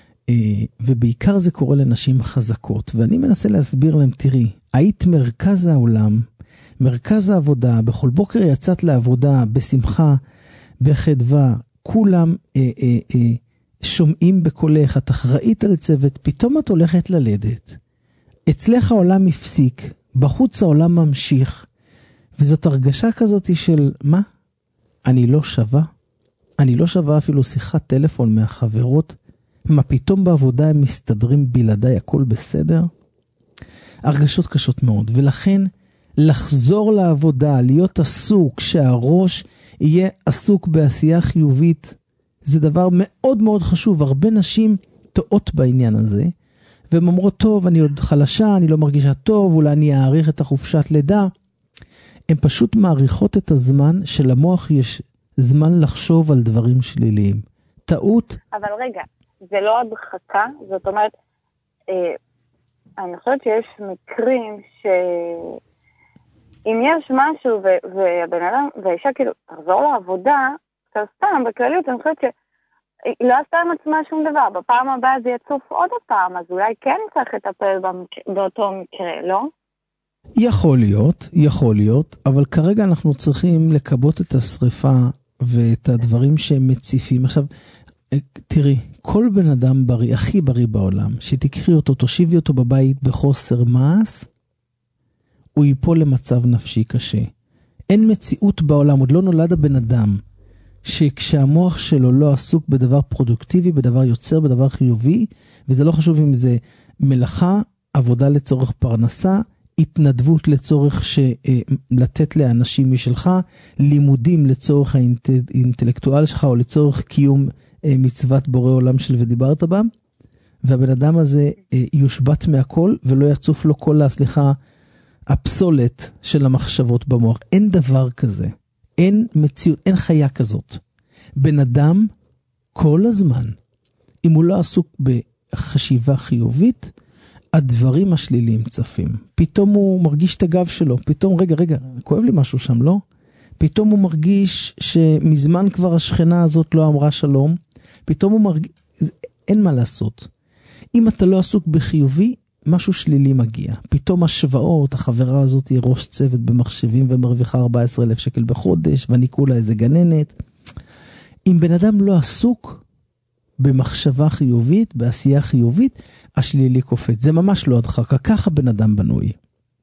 ובעיקר זה קורה לנשים חזקות, ואני מנסה להסביר להם, תראי, היית מרכז העולם, מרכז העבודה, בכל בוקר יצאת לעבודה, בשמחה, בחדווה, כולם אה, אה, אה, שומעים בקולך, את אחראית על צוות, פתאום את הולכת ללדת. אצלך העולם הפסיק, בחוץ העולם ממשיך, וזאת הרגשה כזאת של, מה? אני לא שווה? אני לא שווה אפילו שיחת טלפון מהחברות? מה פתאום בעבודה הם מסתדרים בלעדיי, הכל בסדר? הרגשות קשות מאוד, ולכן לחזור לעבודה, להיות עסוק, שהראש יהיה עסוק בעשייה חיובית, זה דבר מאוד מאוד חשוב. הרבה נשים טועות בעניין הזה, והן אומרות, טוב, אני עוד חלשה, אני לא מרגישה טוב, אולי אני אעריך את החופשת לידה. הן פשוט מעריכות את הזמן שלמוח יש זמן לחשוב על דברים שליליים. טעות. אבל רגע, זה לא הדחקה, זאת אומרת, אה, אני חושבת שיש מקרים שאם יש משהו ו- והבן אדם, והאישה כאילו, תחזור לעבודה, עכשיו סתם, בכלליות, אני חושבת שהיא לא עשתה עם עצמה שום דבר, בפעם הבאה זה יצוף עוד הפעם, אז אולי כן צריך לטפל במק- באותו מקרה, לא? יכול להיות, יכול להיות, אבל כרגע אנחנו צריכים לקבות את השריפה ואת הדברים שהם מציפים. עכשיו, תראי, כל בן אדם בריא, הכי בריא בעולם, שתקחי אותו, תושיבי אותו בבית בחוסר מעש, הוא ייפול למצב נפשי קשה. אין מציאות בעולם, עוד לא נולד הבן אדם, שכשהמוח שלו לא עסוק בדבר פרודוקטיבי, בדבר יוצר, בדבר חיובי, וזה לא חשוב אם זה מלאכה, עבודה לצורך פרנסה, התנדבות לצורך ש, לתת לאנשים משלך, לימודים לצורך האינטלקטואל שלך, או לצורך קיום מצוות בורא עולם של ודיברת בה, והבן אדם הזה יושבת מהכל, ולא יצוף לו כל, סליחה, הפסולת של המחשבות במוח. אין דבר כזה. אין מציאות, אין חיה כזאת. בן אדם כל הזמן, אם הוא לא עסוק בחשיבה חיובית, הדברים השליליים צפים. פתאום הוא מרגיש את הגב שלו, פתאום, רגע, רגע, כואב לי משהו שם, לא? פתאום הוא מרגיש שמזמן כבר השכנה הזאת לא אמרה שלום, פתאום הוא מרגיש, אין מה לעשות. אם אתה לא עסוק בחיובי, משהו שלילי מגיע. פתאום השוואות, החברה הזאת היא ראש צוות במחשבים ומרוויחה ארבעה עשר אלף שקל בחודש, ואני כולה איזה גננת. אם בן אדם לא עסוק במחשבה חיובית, בעשייה חיובית, השלילי קופץ. זה ממש לא הדחקה, ככה בן אדם בנוי.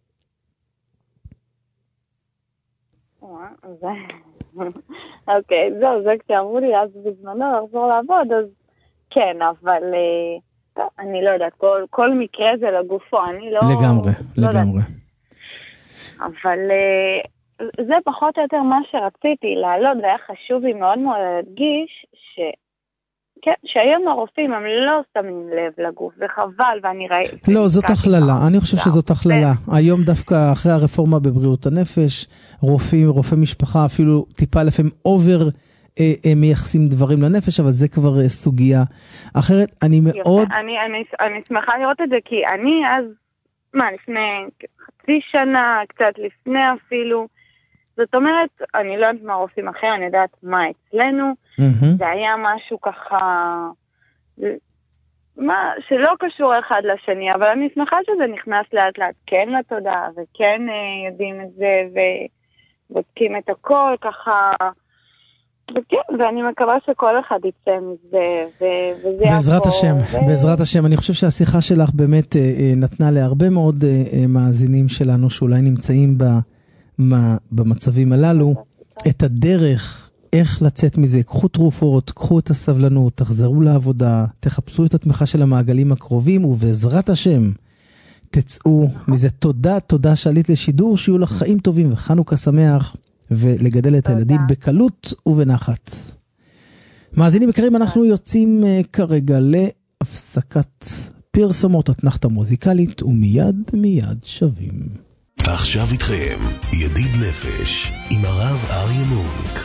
אוקיי, זהו, זה כשאמרו לי אז בזמנו לחזור לעבוד, אז כן, אבל אני לא יודעת, כל מקרה זה לגופו, אני לא... לגמרי, לגמרי. אבל זה פחות או יותר מה שרציתי לעלות, והיה חשוב לי מאוד מאוד להדגיש ש... כן, שהיום הרופאים הם לא שמים לב לגוף, וחבל, ואני ראי... לא, זאת הכללה, אני חושב שזאת הכללה. היום דווקא אחרי הרפורמה בבריאות הנפש, רופאים, רופאי משפחה, אפילו טיפה לפעמים אובר מייחסים דברים לנפש, אבל זה כבר סוגיה אחרת. אני מאוד... אני שמחה לראות את זה, כי אני אז, מה, לפני חצי שנה, קצת לפני אפילו, זאת אומרת, אני לא יודעת מה רופאים אחר, אני יודעת מה אצלנו, mm-hmm. זה היה משהו ככה, מה, שלא קשור אחד לשני, אבל אני שמחה שזה נכנס לאט לאט כן לתודעה, וכן אה, יודעים את זה, ובודקים את הכל ככה, וכן, ואני מקווה שכל אחד יצא מזה, ו- וזה בעזרת יעבור, השם, ו... בעזרת השם, אני חושב שהשיחה שלך באמת אה, אה, נתנה להרבה מאוד אה, אה, מאזינים שלנו, שאולי נמצאים ב... מה, במצבים הללו, את הדרך, איך לצאת מזה, קחו תרופות, קחו את הסבלנות, תחזרו לעבודה, תחפשו את התמיכה של המעגלים הקרובים, ובעזרת השם, תצאו מזה. תודה, תודה שעלית לשידור, שיהיו לך חיים טובים וחנוכה שמח, ולגדל את הילדים בקלות ובנחת. מאזינים יקרים, אנחנו יוצאים כרגע להפסקת פרסומות, אתנחתה מוזיקלית, ומיד מיד שווים. עכשיו איתכם, ידיד נפש, עם הרב אריה מונק.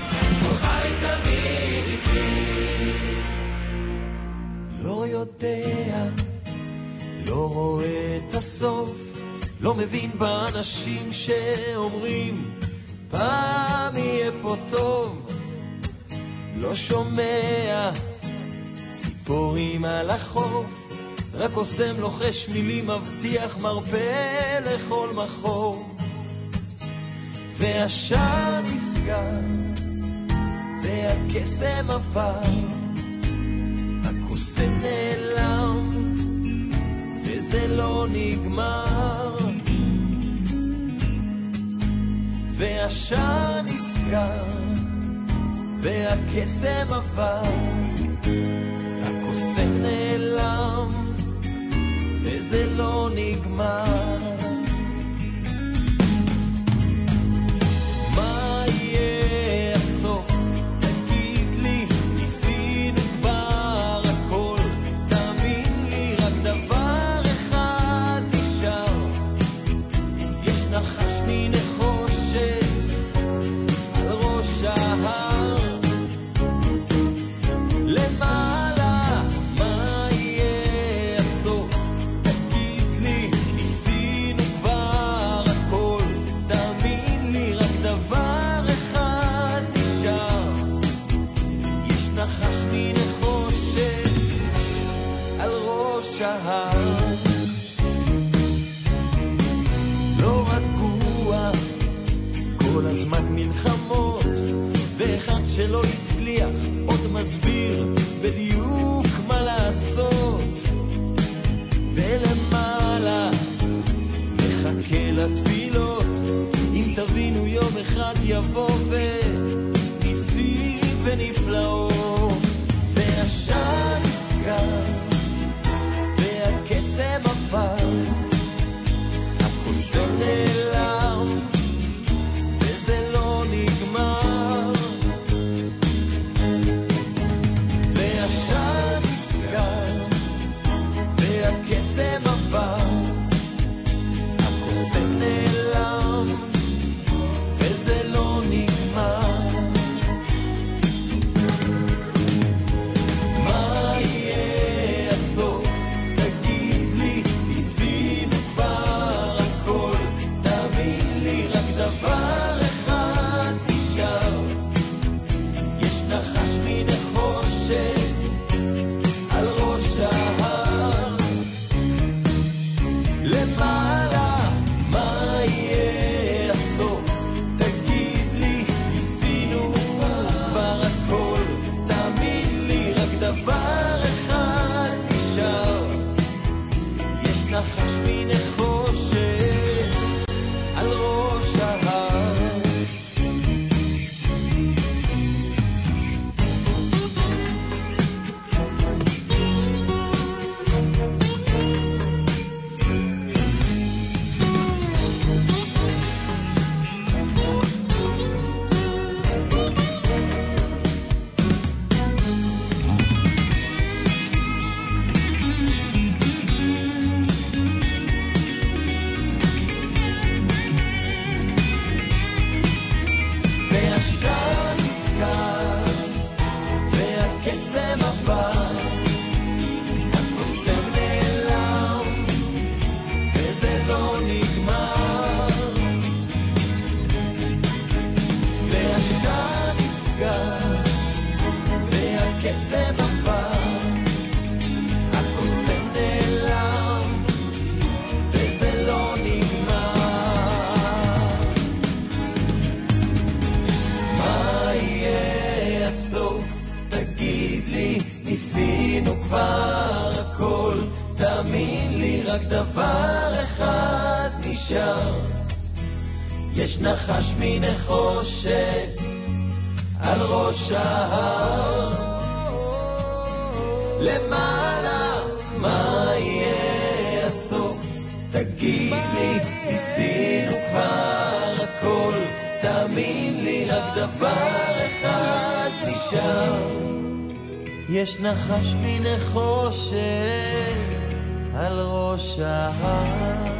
לא יודע, לא רואה את הסוף, לא מבין באנשים שאומרים, פעם יהיה פה טוב, לא שומע ציפורים על החוף, רק עושה לוחש מילים, מבטיח מרפא לכל מחור, והשער נסגר והקסם עבר, הקוסם נעלם וזה לא נגמר, והשער נסגר והקסם עבר, הקוסם נעלם וזה לא נגמר. מה יהיה הסוף? תגיד לי, ניסינו כבר הכל, תאמין לי, רק דבר אחד נשאר, יש נחש מנחושת על ראש ההר למעלה. מה יהיה הסוף? שהר לא רגוע, כל הזמן מלחמות, ואחד שלא הצליח עוד מסביר בדיוק מה לעשות, ולמעלה מחכה לתפילות, אם תבינו יום אחד יבוא וניסים ונפלאות, והשער נסגר והקסם עבר, הקוסם נעלם וזה לא נגמר, והשער נסגר והקסם עבר, הקוסם נעלם וזה לא נגמר. מה יהיה הסוף? תגיד לי, ניסינו כבר הכל, תאמין לי, רק דבר אחד נשאר, יש נחש מנחושת על ראש ההר למעלה. מה יהיה הסוף? תגיד לי, ניסינו כבר הכל, תאמין לי, רק דבר אחד נשאר, יש נחש מנחושת על ראש ההר. והשער נסגר והקסם עבר, הקוסם נעלם וזה לא נגמר, והשער נסגר והקסם עבר, הקוסם נעלם וזה לא נגמר. מה יהיה הסוף? תגיד לי, ניסינו כבר הכל, תאמין לי, רק דבר אחד נשאר, יש נחש מנחושת על ראש ההר למעלה. מה יהיה הסוף? תגיד לי, ניסינו כבר הכל, תאמין לי, רק דבר אחד נשאר, יש נחש מנחושת על ראש ההר.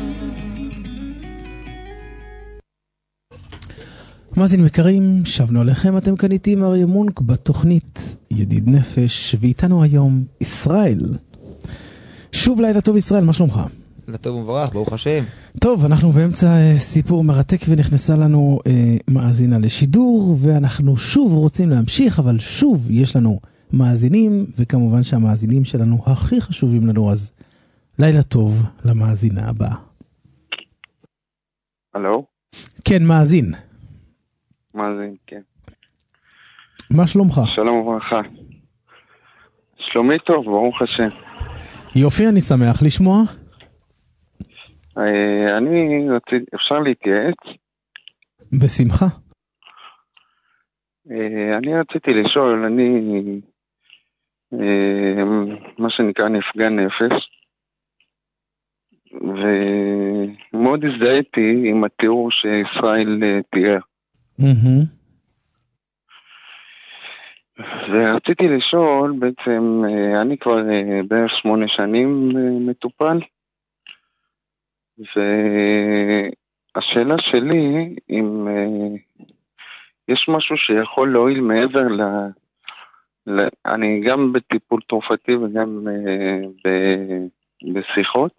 מאזינים יקרים, שבנו עליכם, אתם כאן איתי עם אריה מונק בתוכנית ידיד נפש, ואיתנו היום ישראל. שוב לילה טוב ישראל, מה שלומך? לטוב ומבורך, ברוך השם. טוב, אנחנו באמצע אה, סיפור מרתק, ונכנסה לנו אה, מאזינה לשידור, ואנחנו שוב רוצים להמשיך, אבל שוב יש לנו מאזינים, וכמובן שהמאזינים שלנו הכי חשובים לנו, אז לילה טוב למאזינה הבאה. הלו? כן, מאזין. מאזין, כן. מה שלומך? שלום וברכה. שלומי טוב, ברוך השם. יופי, אני שמח לשמוע. אה, אני רציתי, אפשר להתייעץ? בשמחה. אה, אני רציתי לשאול, אני אה, מה שנקרא נפגע נפש, ומאוד הזדהיתי עם התיאור שישראל אה, תיאר. Mm-hmm. ורציתי לשאול, בעצם אה, אני כבר אה, בערך שמונה שנים אה, מטופל, והשאלה שלי, אם אה, יש משהו שיכול להועיל מעבר ל... ל... אני גם בטיפול תרופתי וגם אה, ב... בשיחות,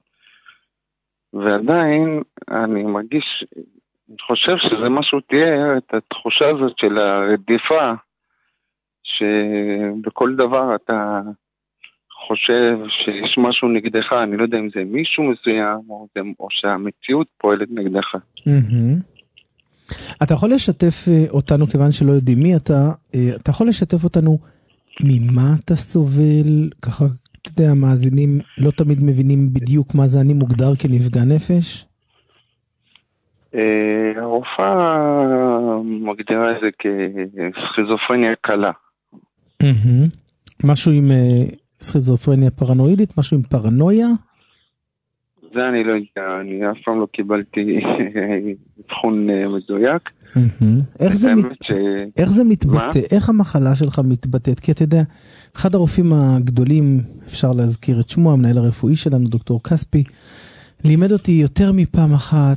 ועדיין אני מרגיש, אני חושב שזה משהו תיאר, את התחושה הזאת של הרדיפה, שבכל דבר אתה חושב שיש משהו נגדך, אני לא יודע אם זה מישהו מסוים, או, זה, או שהמציאות פועלת נגדך. Mm-hmm. אתה יכול לשתף אותנו, כיוון שלא יודעים מי אתה, אתה יכול לשתף אותנו ממה אתה סובל, ככה, אתה יודע, המאזינים לא תמיד מבינים בדיוק מה זה אני מוגדר כנפגע נפש? הרופאה מגדירה את זה כסכיזופרניה קלה. משהו עם סכיזופרניה פרנואידית, משהו עם פרנויה? זה אני לא יודע, אני אף פעם לא קיבלתי אבחון מדויק. איך זה מתבטא? איך המחלה שלך מתבטאת? כי אתה יודע, אחד הרופאים הגדולים, אפשר להזכיר את שמו, המנהל הרפואי שלנו, דוקטור כספי, לימד אותי יותר מפעם אחת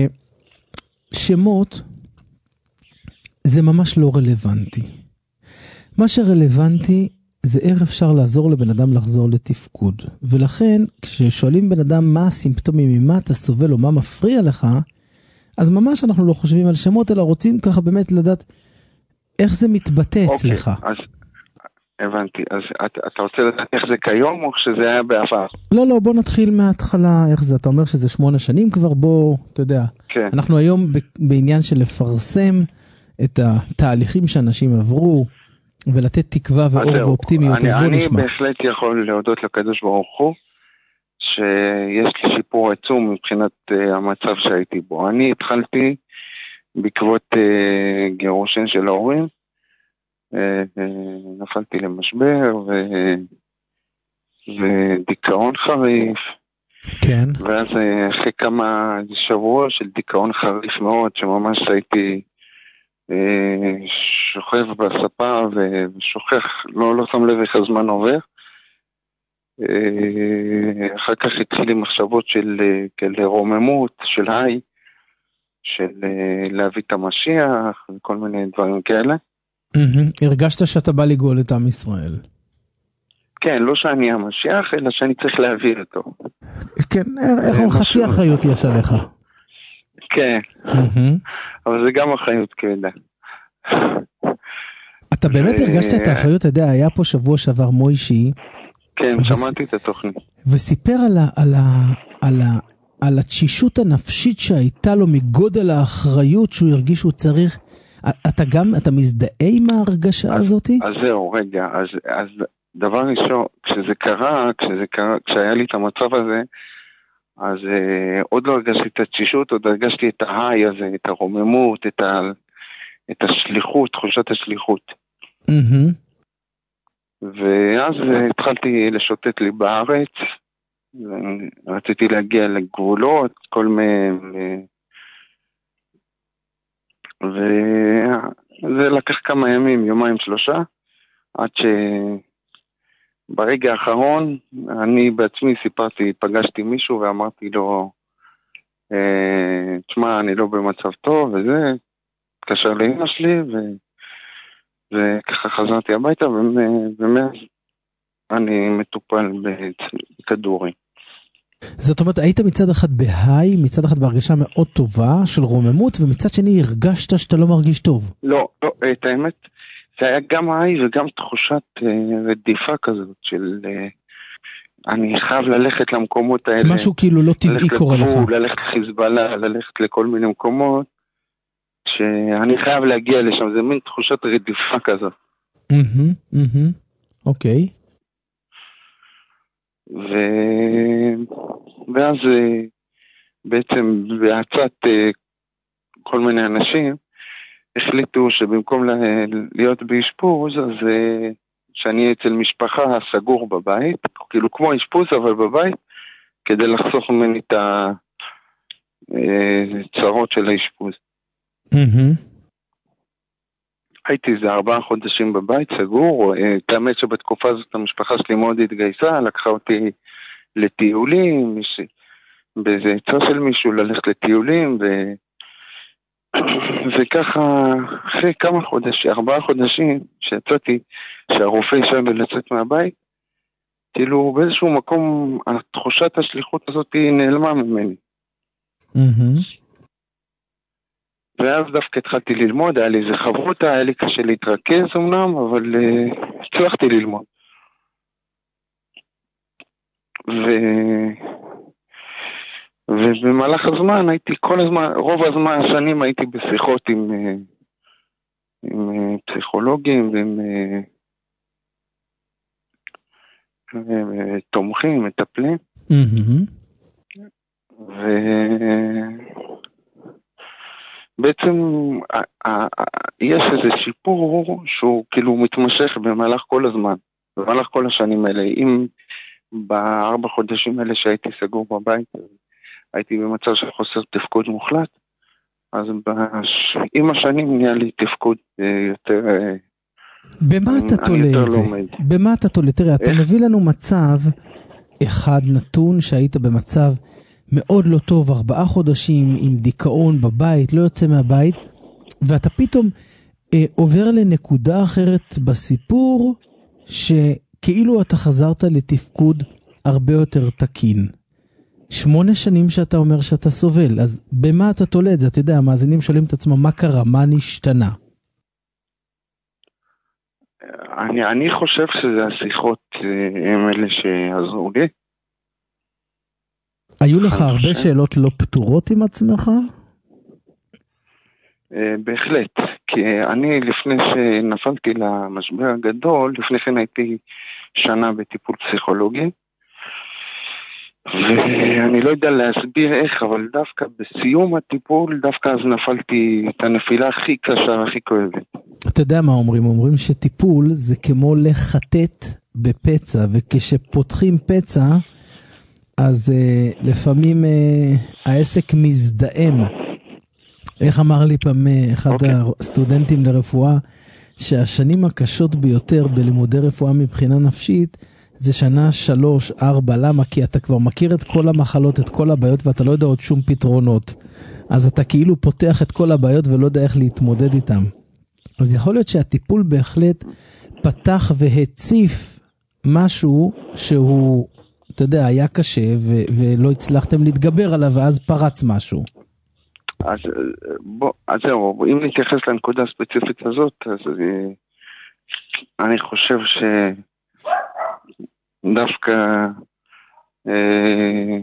ששמות זה ממש לא רלוונטי. מה שרלוונטי זה איך אפשר לעזור לבן אדם לחזור לתפקוד. ולכן, כששואלים בן אדם מה הסימפטומים, ממה אתה סובל או מה מפריע לך, אז ממש אנחנו לא חושבים על שמות, אלא רוצים ככה באמת לדעת איך זה מתבטא אצלך. אוקיי, אז הבנתי. אז אתה, אתה רוצה לדעת איך זה כיום או שזה היה בעבר? לא, לא, בוא נתחיל מההתחלה איך זה. אתה אומר שזה שמונה שנים כבר, בוא, אתה יודע. כן. אנחנו היום בעניין של לפרסם את התהליכים שאנשים עברו, ולתת תקווה ואור ואופטימיות. אני, אז בוא אני נשמע. אני בהחלט יכול להודות לקדוש ברוך הוא, שיש לי שיפור עצום מבחינת uh, המצב שהייתי בו. אני התחלתי בעקבות uh, גירושין של ההורים, uh, uh, נפלתי למשבר ו... ודיכאון חריף. כן. ואז uh, אחרי כמה שבוע של דיכאון חריף מאוד, שממש הייתי uh, שוכב בספה ושוכח, לא, לא שם לב איך הזמן עובר. אחר כך התחיל לי מחשבות של, של רוממות, של היי, של להביא את המשיח וכל מיני דברים כאלה. הרגשת שאתה בא לגאול את עם ישראל. כן, לא שאני המשיח, אלא שאני צריך להביא אותו. כן, איך הוא חצי אחריות יש עליך. כן, אבל זה גם אחריות כבדה. אתה באמת הרגשת את האחריות, אתה יודע, היה פה שבוע שעבר מוישי, כן, שמעתי את התוכנית. וסיפר על ה, על ה, על ה, על התשישות הנפשית שהייתה לו מגודל האחריות שהוא הרגיש שהוא צריך. אתה גם, אתה מזדהה עם ההרגשה הזאת? אז זהו, רגע, אז, אז דבר ראשון, כשזה קרה, כשזה קרה, כשהיה לי את המצב הזה, אז uh, עוד לא הרגשתי את התשישות, עוד הרגשתי את ההיי הזה, את הרוממות, את, ה, את השליחות, תחושת השליחות. Mhm. ואז התחלתי לשוטט לי בארץ, רציתי להגיע לגבולות, כל מהם, וזה לקח כמה ימים, יומיים שלושה, עד שברגע האחרון אני בעצמי סיפרתי, פגשתי מישהו ואמרתי לו, תשמע, אני לא במצב טוב וזה, התקשר לאמא שלי ו... וככה חזרתי הביתה, ומאז אני מטופל בכדורים. זאת אומרת, היית מצד אחד בהיי, מצד אחד בהרגשה מאוד טובה של רוממות, ומצד שני הרגשת שאתה לא מרגיש טוב. לא, לא, את האמת, זה היה גם היי וגם תחושת רדיפה כזאת של... אני חייב ללכת למקומות האלה. משהו כאילו לא טבעי קורה לך. ללכת לחיזבאללה, ללכת לכל מיני מקומות. שאני חייב להגיע לשם, זה מין תחושת רדיפה כזאת. Mhm, mhm. אוקיי. ו... ואז בעצם בעצת כל מיני אנשים החליטו שבמקום להיות באשפוז, אז שאני אצל משפחה סגור בבית, כאילו כמו אשפוז אבל בבית, כדי לחסוך ממני את הצרות של האשפוז. הייתי איזה ארבעה חודשים בבית סגור, את האמת שבתקופה הזאת המשפחה שלי מאוד התגייסה, לקחה אותי לטיולים, באיזה עצה של מישהו ללכת לטיולים, ו... וככה אחרי כמה חודשים, ארבעה חודשים שיצאתי, שהרופא אישר לי לצאת מהבית, כאילו באיזשהו מקום התחושת השליחות הזאת נעלמה ממני. ואז דווקא התחלתי ללמוד, היה לי איזה חברותה, היה לי קשה להתרכז אמנם, אבל uh, הצלחתי ללמוד. ו... ובמהלך הזמן הייתי כל הזמן, רוב הזמן, השנים הייתי בשיחות עם, עם פסיכולוגים ועם תומכים, מטפלים. ו... בעצם יש איזה שיפור שהוא כאילו מתמשך במהלך כל הזמן, במהלך כל השנים האלה. אם בארבע חודשים האלה שהייתי סגור בבית, הייתי במצב של חוסר תפקוד מוחלט, אז בש... עם השנים נהיה לי תפקוד יותר... במה אתה תולה את זה? במה אתה תולה? תראה, אתה מביא לנו מצב אחד נתון שהיית במצב מאוד לא טוב, ארבעה חודשים עם דיכאון בבית, לא יוצא מהבית, ואתה פתאום אה, עובר לנקודה אחרת בסיפור, שכאילו אתה חזרת לתפקוד הרבה יותר תקין. שמונה שנים שאתה אומר שאתה סובל, אז במה אתה תולה את זה? אתה יודע, המאזינים שואלים את עצמם, מה קרה? מה נשתנה? אני, אני חושב שזה השיחות הם אלה שעזרו לי. היו לך הרבה שאלות לא פתורות עם עצמך? בהחלט, כי אני לפני שנפלתי למשבר הגדול, לפני כן הייתי שנה בטיפול פסיכולוגי, ואני לא יודע להסביר איך, אבל דווקא בסיום הטיפול, דווקא אז נפלתי את הנפילה הכי קשה, הכי כואבת. אתה יודע מה אומרים? אומרים שטיפול זה כמו לחטט בפצע, וכשפותחים פצע, אז uh, לפעמים uh, העסק מזדהם. איך אמר לי פעם אחד okay. הסטודנטים לרפואה, שהשנים הקשות ביותר בלימודי רפואה מבחינה נפשית, זה שנה שלוש, ארבע, למה? כי אתה כבר מכיר את כל המחלות, את כל הבעיות, ואתה לא יודע עוד שום פתרונות. אז אתה כאילו פותח את כל הבעיות ולא יודע איך להתמודד איתם. אז יכול להיות שהטיפול בהחלט פתח והציף משהו שהוא, אתה יודע, היה קשה ו- ולא הצלחתם להתגבר עליו, ואז פרץ משהו. אז בוא, אז זהו, אם נתייחס לנקודה הספציפית הזאת, אז אני חושב ש... דווקא אה,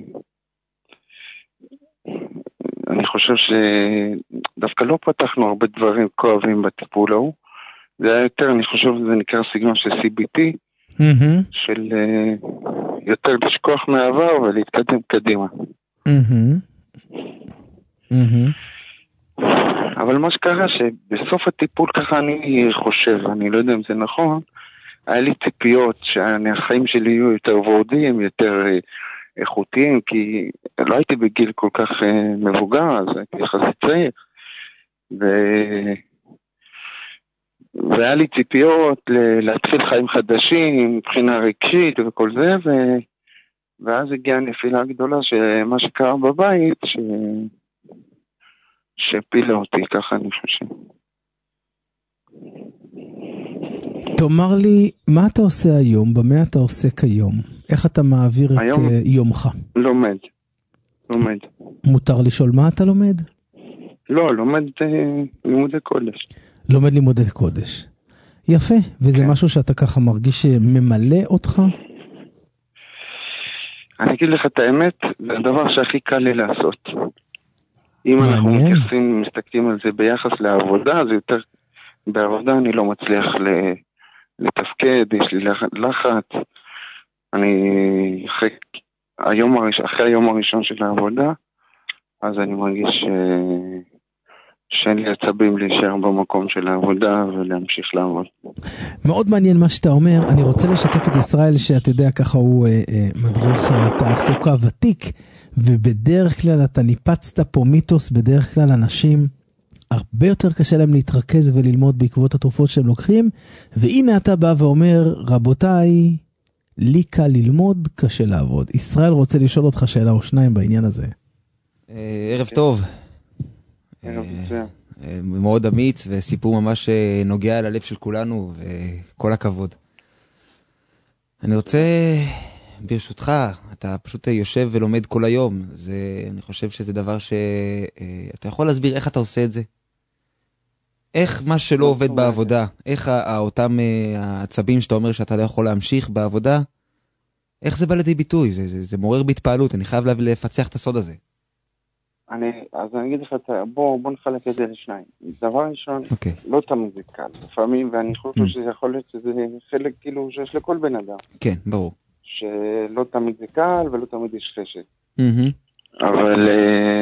אני חושב שדווקא לא פתחנו הרבה דברים כואבים בטיפול ההוא. זה היה יותר, אני חושב שזה נקרא סגנון של סי בי טי, mm-hmm. של אה, יותר לשכוח מהעבר ולהתקדם קדימה. Mm-hmm. Mm-hmm. אבל מה שקרה שבסוף הטיפול, ככה אני חושב, אני לא יודע אם זה נכון, היה לי ציפיות שהחיים שלי יהיו יותר וורדים, יותר איכותיים, כי לא הייתי בגיל כל כך מבוגר, אז הייתי יחסית צעיר. ו... והיה לי ציפיות להתחיל חיים חדשים, מבחינה רגשית וכל זה, ו... ואז הגיעה הנפילה הגדולה שמה שקרה בבית, ש... שפילה אותי, ככה אני חושב. תאמר לי, מה אתה עושה היום? במה אתה עושה כיום? איך אתה מעביר את uh, יומך? לומד. לומד. מותר לשאול מה אתה לומד? לא, לומד uh, לימודי קודש. לומד לימודי קודש. יפה, וזה כן. משהו שאתה ככה מרגיש שממלא אותך? אני אגיד לך את האמת, זה הדבר שהכי קל לי לעשות. אם מעניין. אנחנו מתייחסים, מסתכלים על זה ביחס לעבודה, זה יותר... בעבודה אני לא מצליח לתפקד, יש לי לחץ. אני אחרי היום הראשון, אחרי היום הראשון של העבודה, אז אני מרגיש שאין לי עצבים להישאר במקום של העבודה ולהמשיך לעבוד. מאוד מעניין מה שאתה אומר. אני רוצה לשתף את ישראל שאתה יודע ככה הוא מדריך תעסוקה ותיק, ובדרך כלל אתה ניפצת פה מיתוס, בדרך כלל אנשים הרבה יותר קשה להם להתרכז וללמוד בעקבות התרופות שהם לוקחים, והנה אתה בא ואומר, רבותיי, לי קל ללמוד, קשה לעבוד. ישראל רוצה לשאול אותך שאלה או שניים בעניין הזה. ערב טוב. ערב מצוין. מאוד אמיץ וסיפור ממש נוגע ללב של כולנו, וכל הכבוד. אני רוצה, ברשותך, אתה פשוט יושב ולומד כל היום. זה, אני חושב שזה דבר שאתה יכול להסביר איך אתה עושה את זה. איך מה שלא עובד בעבודה, איך אותם העצבים שאתה אומר שאתה לא יכול להמשיך בעבודה, איך זה בא לידי ביטוי? זה, זה, זה מעורר בהתפעלות, אני חייב לפצח את הסוד הזה. אני, אז אני אגיד לך, בוא, בוא נחלק את זה לשניים. דבר ראשון, okay. לא תמיד זה קל. לפעמים, ואני חושב mm. שזה יכול להיות שזה חלק כאילו שיש לכל בן אדם. כן, ברור. שלא תמיד זה קל ולא תמיד יש חשק. Mm-hmm. אבל,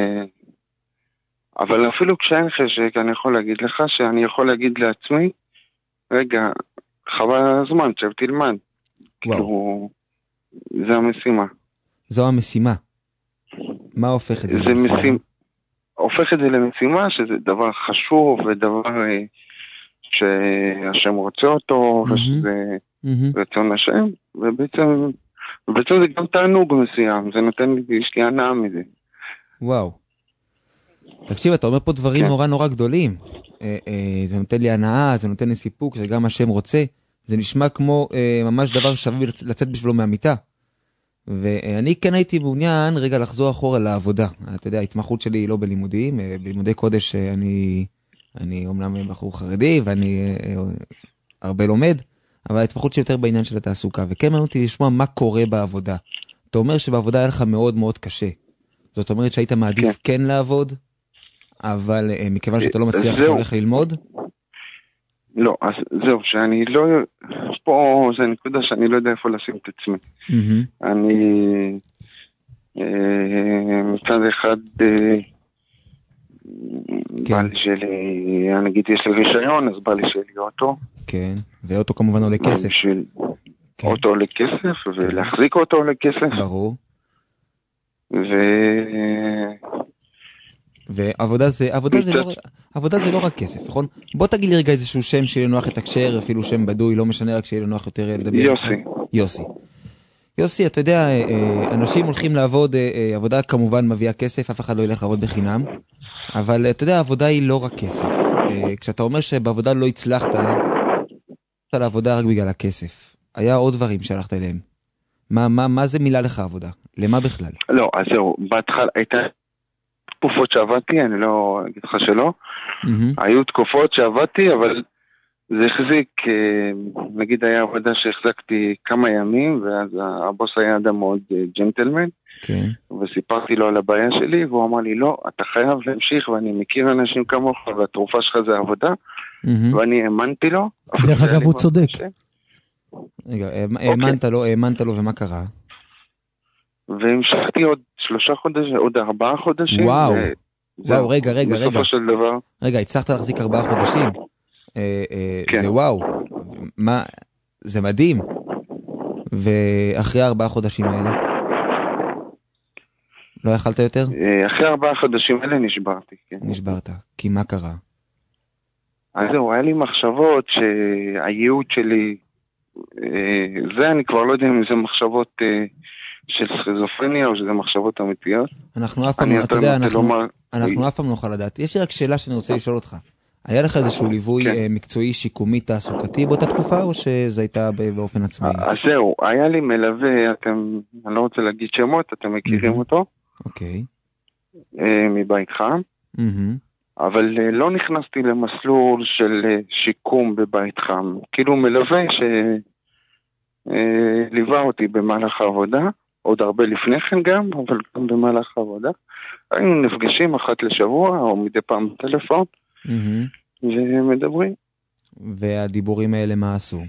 אבל אפילו כשאין חשק, אני יכול להגיד לך שאני יכול להגיד לעצמי, רגע, חבל הזמן, עכשיו תלמד. כאילו, זה המשימה. זו המשימה. מה הופך את זה זה למשימה? משימה, הופך את זה למשימה שזה דבר חשוב ודבר אה, שהשם רוצה אותו, מהמם. ושזה מהמם. רצון השם, ובעצם, ובעצם זה גם תענוג מסוים, זה נותן לי, יש לי הנאה מזה. וואו. תקשיב, אתה אומר פה דברים כן. נורא נורא גדולים. אה, אה, זה נותן לי הנאה, זה נותן לי סיפוק, זה גם מה השם רוצה. זה נשמע כמו אה, ממש דבר שווה לצ- לצאת בשבילו מהמיטה. ואני כן הייתי מעוניין רגע לחזור אחורה לעבודה. אתה יודע, ההתמחות שלי היא לא בלימודים, אה, בלימודי קודש אה, אני, אני אומנם בחור חרדי ואני אה, אה, הרבה לומד, אבל ההתמחות שלי יותר בעניין של התעסוקה. וכן מעניין אותי לשמוע מה קורה בעבודה. אתה אומר שבעבודה היה לך מאוד מאוד קשה. זאת אומרת שהיית מעדיף כן. כן לעבוד, אבל אה, מכיוון שאתה לא מצליח, אתה זהו. הולך ללמוד? לא, אז זהו, שאני לא, פה זה נקודה שאני לא יודע איפה לשים את עצמי. מהמם. אני אה, מצד אחד אה, כן. בא לי שלי, נגיד יש לי רישיון, אז בא לי שלי אוטו. כן, ואוטו כמובן עולה כסף. בשביל כן. אוטו עולה כסף, ולהחזיק אותו עולה כסף. ברור. ו... ועבודה זה, עבודה זה, לא, מצד- עבודה זה לא רק כסף, נכון? בוא תגיד לי רגע איזשהו שם שיהיה נוח לתקשר, אפילו שם בדוי, לא משנה, רק שיהיה נוח יותר לדבר. יוסי. יוסי. יוסי, אתה יודע, אה, אה, אנשים הולכים לעבוד, אה, אה, עבודה כמובן מביאה כסף, אף אחד לא ילך לעבוד בחינם, אבל אה, אתה יודע, העבודה היא לא רק כסף. אה, כשאתה אומר שבעבודה לא הצלחת, הלכת לעבודה רק בגלל הכסף. היה עוד דברים שהלכת אליהם. מה, מה, מה זה מילה לך עבודה? למה בכלל? לא, אז זהו, בהתחלה הייתה תקופות שעבדתי, אני לא אגיד לך שלא. מהמם. היו תקופות שעבדתי, אבל זה החזיק, אה, נגיד היה עבודה שהחזקתי כמה ימים, ואז הבוס היה אדם מאוד אה, ג'נטלמן, כן. וסיפרתי לו על הבעיה שלי, והוא אמר לי, לא, אתה חייב להמשיך, ואני מכיר אנשים כמוך, והתרופה שלך זה עבודה, מהמם. ואני האמנתי לו. דרך אבל אגב, היה הוא לי צודק. מאוד קשה. רגע, האמנת לו, האמנת לו, ומה קרה? והמשכתי עוד שלושה חודשים, עוד ארבעה חודשים. וואו. ו- וואו, זהו. רגע, רגע, רגע. בסופו של דבר, רגע, הצלחת להחזיק ארבעה חודשים. אה, אה, כן. זה וואו. מה, זה מדהים. ואחרי ארבעה חודשים האלה? לא יכלת יותר? אה, אחרי ארבעה חודשים האלה נשברתי, כן. נשברת. כי מה קרה? אז זהו, היה לי מחשבות שהייעוד שלי, אה, זה אני כבר לא יודע אם זה מחשבות אה, של סכיזופרניה או שזה מחשבות אמיתיות. אנחנו אף פעם, אני אתה יותר יודע, נוטה אנחנו, לומר, אנחנו אף פעם לא נוכל לדעת. יש לי רק שאלה שאני רוצה לשאול אותך. היה לך איזשהו ליווי כן. אה, מקצועי, שיקומי, תעסוקתי באותה תקופה, או שזה הייתה ב- באופן עצמאי? אז זהו, היה לי מלווה, אתם, אני לא רוצה להגיד שמות, אתם מכירים מהמם. אותו, אוקיי. אה, מבית חם, מהמם. אבל אה, לא נכנסתי למסלול של אה, שיקום בבית חם, כאילו מלווה שליווה אותי במהלך העבודה, עוד הרבה לפני כן גם, אבל גם במהלך העבודה. היינו נפגשים אחת לשבוע, או מדי פעם בטלפון, מהמם. ומדברים. והדיבורים האלה מה עשו?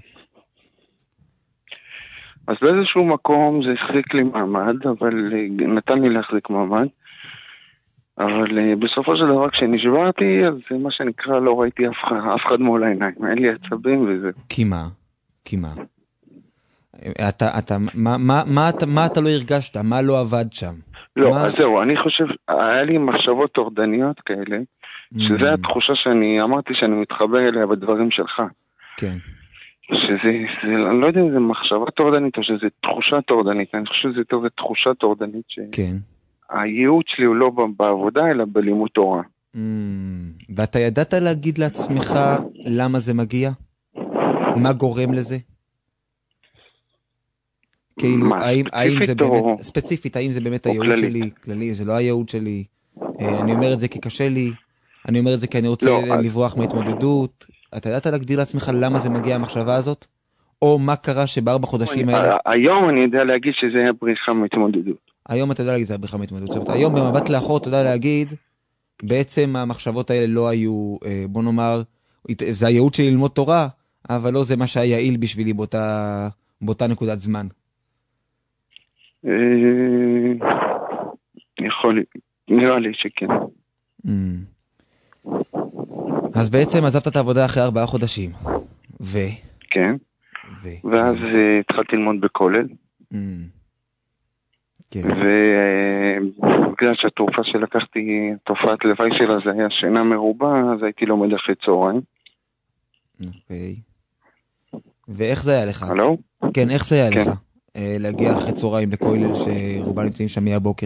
אז באיזשהו מקום זה החזיק לי מעמד, אבל אה, נתן לי להחזיק מעמד. אבל אה, בסופו של דבר כשנשברתי, אז זה מה שנקרא, לא ראיתי אף אחד, אף אחד מול העיניים. אין לי עצבים וזה. כי מה? כי מה? אתה, אתה, מה, מה, מה, אתה, מה אתה לא הרגשת? מה לא עבד שם? לא, מה? אז זהו, אני חושב, היה לי מחשבות טורדניות כאלה, שזה Mm, התחושה שאני אמרתי שאני מתחבר אליה בדברים שלך. כן. שזה, זה, אני לא יודע אם זה מחשבה טורדנית או שזה תחושה טורדנית, אני חושב שזה יותר תחושה טורדנית כן. שהייעוד שלי הוא לא בעבודה אלא בלימוד תורה. Mm, ואתה ידעת להגיד לעצמך למה זה מגיע? מה גורם לזה? כאילו, מה, האם, האם זה ספציפית או- באמת, ספציפית, האם זה באמת או הייעוד כללית? שלי? כללי, זה לא הייעוד שלי. אה, אני אומר את זה כי קשה לי, אני אומר את זה כי אני רוצה לא, אז- לברוח מהתמודדות. אתה ידעת להגדיר לעצמך למה זה מגיע המחשבה הזאת? או מה קרה שבארבע חודשים האלה? היום אני יודע להגיד שזה היה בריחה מהתמודדות. היום אתה יודע להגיד, זה הבריחה מהתמודדות. זאת אומרת, היום במבט לאחור אתה יודע להגיד, בעצם המחשבות האלה לא היו, אה, בוא נאמר, זה הייעוד שלי ללמוד תורה, אבל לא זה מה שהיה יעיל בשבילי באותה, באותה נקודת זמן. אה, יכול להיות, נראה לי שכן. Mm. אז בעצם עזבת את העבודה אחרי ארבעה חודשים. ו? כן, ו? ואז אה, התחלתי ללמוד בכולל. Mm. כן. ובגלל שהתרופה שלקחתי, תופעת לוואי שלה זה היה שינה מרובה, אז הייתי לומד אחרי צהריים. אוקיי. ואיך זה היה לך? הלו? כן, איך זה היה כן. לך? אה, להגיע אחרי צהריים לכולל שרובם נמצאים שם מהבוקר?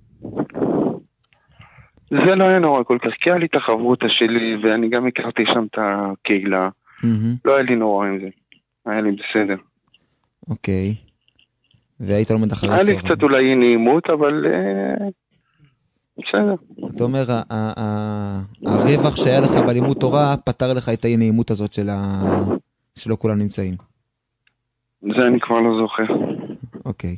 זה לא היה נורא כל כך, כי היה לי את החברותה שלי, ואני גם הכרתי שם את הקהילה. מהמם. לא היה לי נורא עם זה. היה לי בסדר. אוקיי. והיית לומד אחרי היה לי צהריים. קצת אולי נעימות, אבל אה, בסדר. אתה אומר, ה- ה- ה- הרווח שהיה לך בלימוד תורה פתר לך את האי נעימות הזאת של ה- שלא כולם נמצאים. זה אני כבר לא זוכר. אוקיי.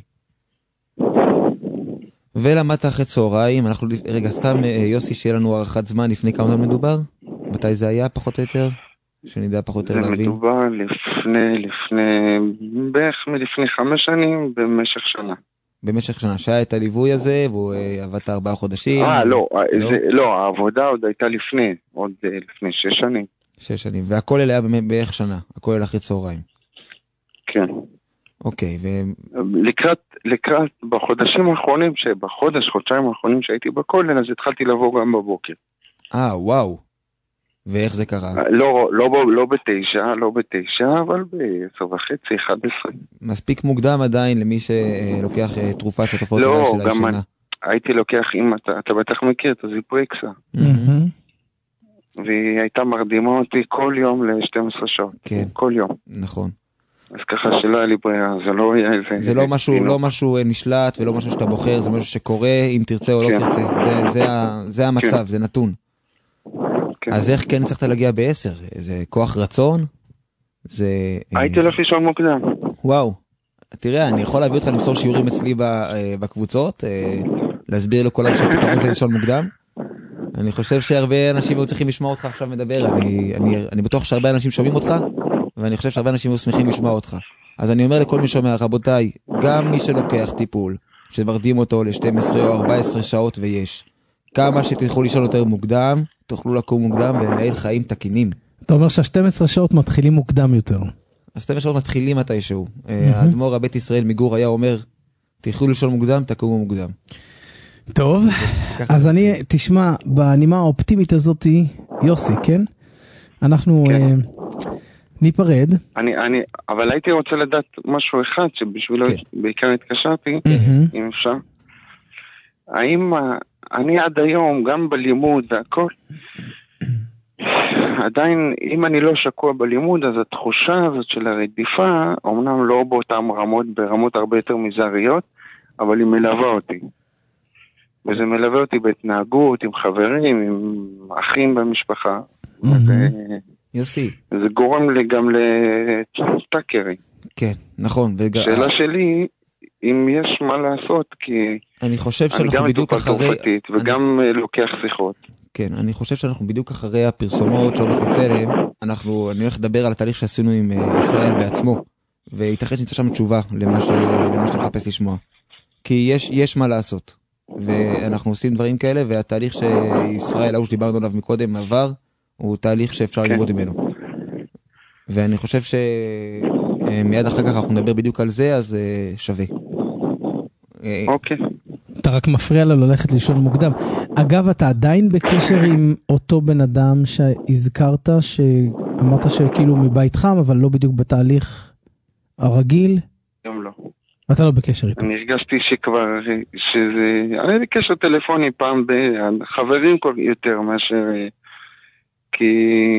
ולמדת אחרי צהריים, אנחנו רגע סתם אה, יוסי שיהיה לנו הערכת זמן לפני כמה זמן מדובר? מתי זה היה פחות או יותר? שנדע פחות או יותר זה להבין. מדובר לפני, לפני, בערך מלפני חמש שנים במשך שנה. במשך שנה שהיה את הליווי הזה, והוא אה, עבדת ארבעה חודשים. אה, לא, לא? זה- לא, העבודה עוד הייתה לפני, עוד אה, לפני שש שנים. שש שנים. והכולל היה באמת בערך שנה, הכולל אחרי צהריים. כן. אוקיי, ו... לקראת, לקראת, בחודשים האחרונים, שבחודש, חודשיים האחרונים שהייתי בכולל, אז התחלתי לבוא גם בבוקר. אה, וואו. ואיך זה קרה? לא, לא, לא, לא בתשע, לא בתשע, אבל בעשר וחצי, אחד עשרה. מספיק מוקדם עדיין למי שלוקח אה, תרופה של תופעות לא, לוואי של גם השינה. הייתי לוקח, אם אתה, אתה בטח מכיר את הזיפריקסה, מהמם. והיא הייתה מרדימה אותי כל יום ל-שתים עשרה שעות. כן. כל יום. נכון. אז ככה שלא היה לי ברירה, זה לא היה איזה... זה לא משהו, תינוק. לא משהו אה, נשלט ולא משהו שאתה בוחר, זה משהו שקורה אם תרצה או לא כן. תרצה. זה, זה, ה- זה המצב, כן. זה נתון. כן. אז איך כן צריכת להגיע בעשר? זה כוח רצון? זה... אה, הייתי הולך לישון מוקדם. וואו. תראה, אני יכול להביא אותך למסור שיעורים אצלי ב- אה, בקבוצות, אה, להסביר לכולם שהפתרון זה לישון מוקדם. אני חושב שהרבה אנשים היו צריכים לשמוע אותך עכשיו מדבר, אני, אני, אני בטוח שהרבה אנשים שומעים אותך, ואני חושב שהרבה אנשים היו שמחים לשמוע אותך. אז אני אומר לכל מי שומע, רבותיי, גם מי שלוקח טיפול, שמרדים אותו ל-שתים עשרה או ארבע עשרה שעות ויש, כמה שתלכו לישון יותר מוקדם, תוכלו לקום מוקדם ולנהל חיים תקינים. אתה אומר שה-שתים עשרה שעות מתחילים מוקדם יותר. אז שתים עשרה שעות מתחילים מתישהו. האדמו"ר הבית ישראל מגור היה אומר, תלכו לישון מוקדם, תקומו מוקדם. טוב, ככה אז זה אני, תשמע, בנימה האופטימית הזאת, יוסי, כן? אנחנו כן. אה, ניפרד. אני, אני, אבל הייתי רוצה לדעת משהו אחד, שבשבילו כן. בעיקר התקשרתי, מהמם. אם אפשר. האם ה- אני עד היום, גם בלימוד והכל, עדיין, אם אני לא שקוע בלימוד, אז התחושה הזאת של הרדיפה, אמנם לא באותן רמות, ברמות הרבה יותר מזעריות, אבל היא מלווה אותי. וזה מלווה אותי בהתנהגות, עם חברים, עם אחים במשפחה. ו- יוסי, זה גורם לי גם לטאקרי. כן, נכון. וג- שאלה שלי, אם יש מה לעשות, כי אני חושב אני שאנחנו גם בדיוק מטופל אחרי... תרופתית אני- וגם אה, לוקח שיחות. כן, אני חושב שאנחנו בדיוק אחרי הפרסומות שעוד מעט נצא אליהם, אנחנו, אני הולך לדבר על התהליך שעשינו עם אה, ישראל בעצמו, וייתכן שנצא שם תשובה למה, ש, למה שאתה מחפש לשמוע. כי יש, יש מה לעשות, ואנחנו עושים דברים כאלה, והתהליך שישראל, ההוא שדיברנו עליו מקודם, עבר, הוא תהליך שאפשר כן. ללמוד ממנו. ואני חושב שמיד אחר כך אנחנו נדבר בדיוק על זה, אז אה, שווה. אה, אוקיי. אתה רק מפריע לו ללכת לישון מוקדם. אגב, אתה עדיין בקשר עם אותו בן אדם שהזכרת, שאמרת שכאילו מבית חם, אבל לא בדיוק בתהליך הרגיל? גם לא. אתה לא בקשר איתו. אני הרגשתי שכבר, שזה, אני בקשר טלפוני פעם בחברים יותר מאשר, כי,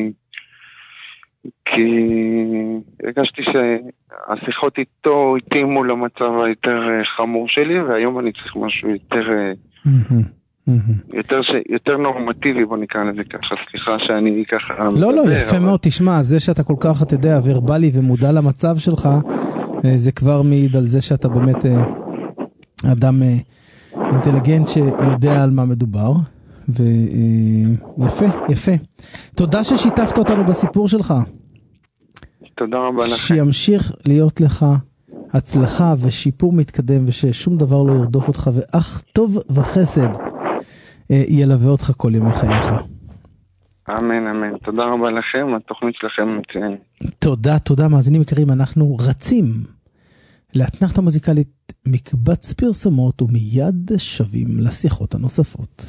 כי הרגשתי שהשיחות איתו התאימו למצב היותר חמור שלי, והיום אני צריך משהו יותר, מהמם, מהמם. יותר, ש, יותר נורמטיבי, בוא נקרא לזה ככה, סליחה שאני ככה לא, לא, מדבר, יפה אבל- מאוד, תשמע, זה שאתה כל כך, אתה יודע, ורבלי ומודע למצב שלך, אה, זה כבר מעיד על זה שאתה באמת אה, אדם אה, אינטליגנט שיודע על מה מדובר, ויפה, יפה. תודה ששיתפת אותנו בסיפור שלך. תודה רבה לכם. שימשיך להיות לך הצלחה ושיפור מתקדם, וששום דבר לא ירדוף אותך, ואך טוב וחסד אה, ילווה אותך כל ימי חייך. אמן, אמן. תודה רבה לכם, התוכנית שלכם מצוינת. תודה, תודה, מאזינים יקרים, אנחנו רצים לאתנחתה מוזיקלית מקבץ פרסומות ומיד שווים לשיחות הנוספות.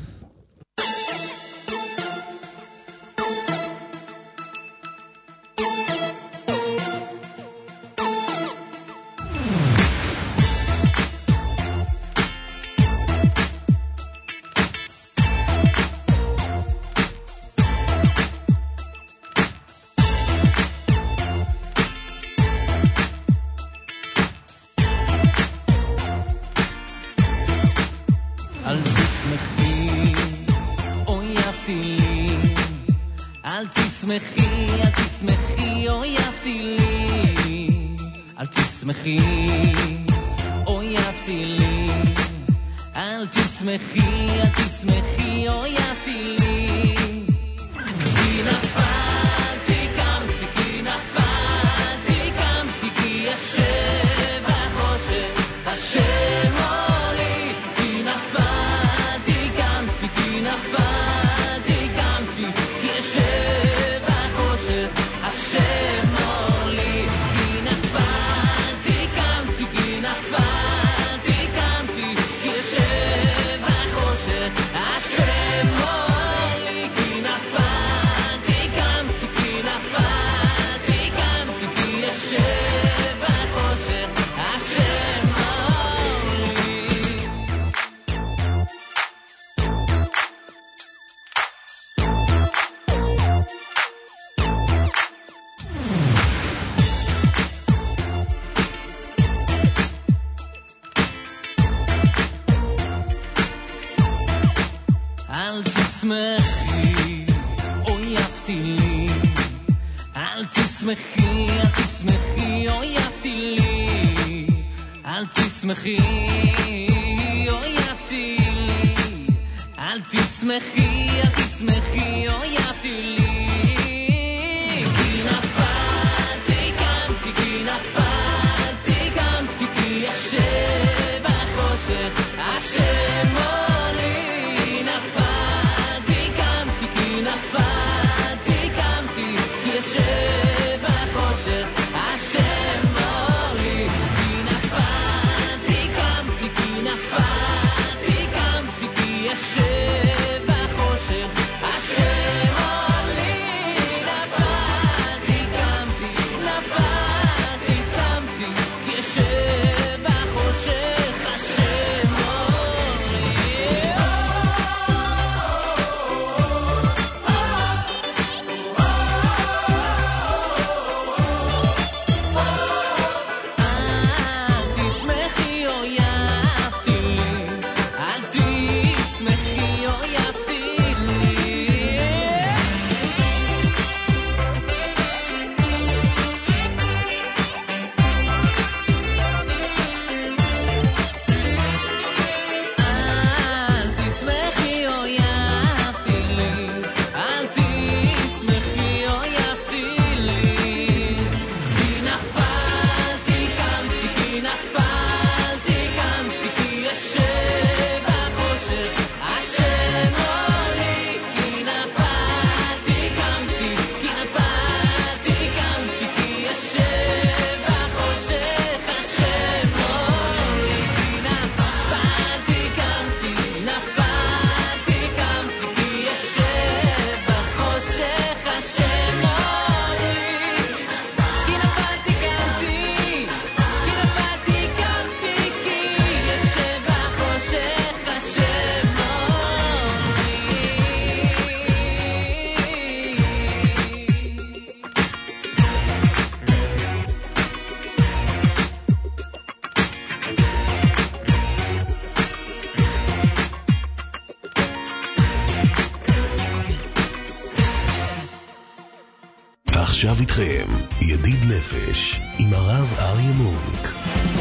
עכשיו איתכם, ידיד נפש, עם הרב אריה מונק.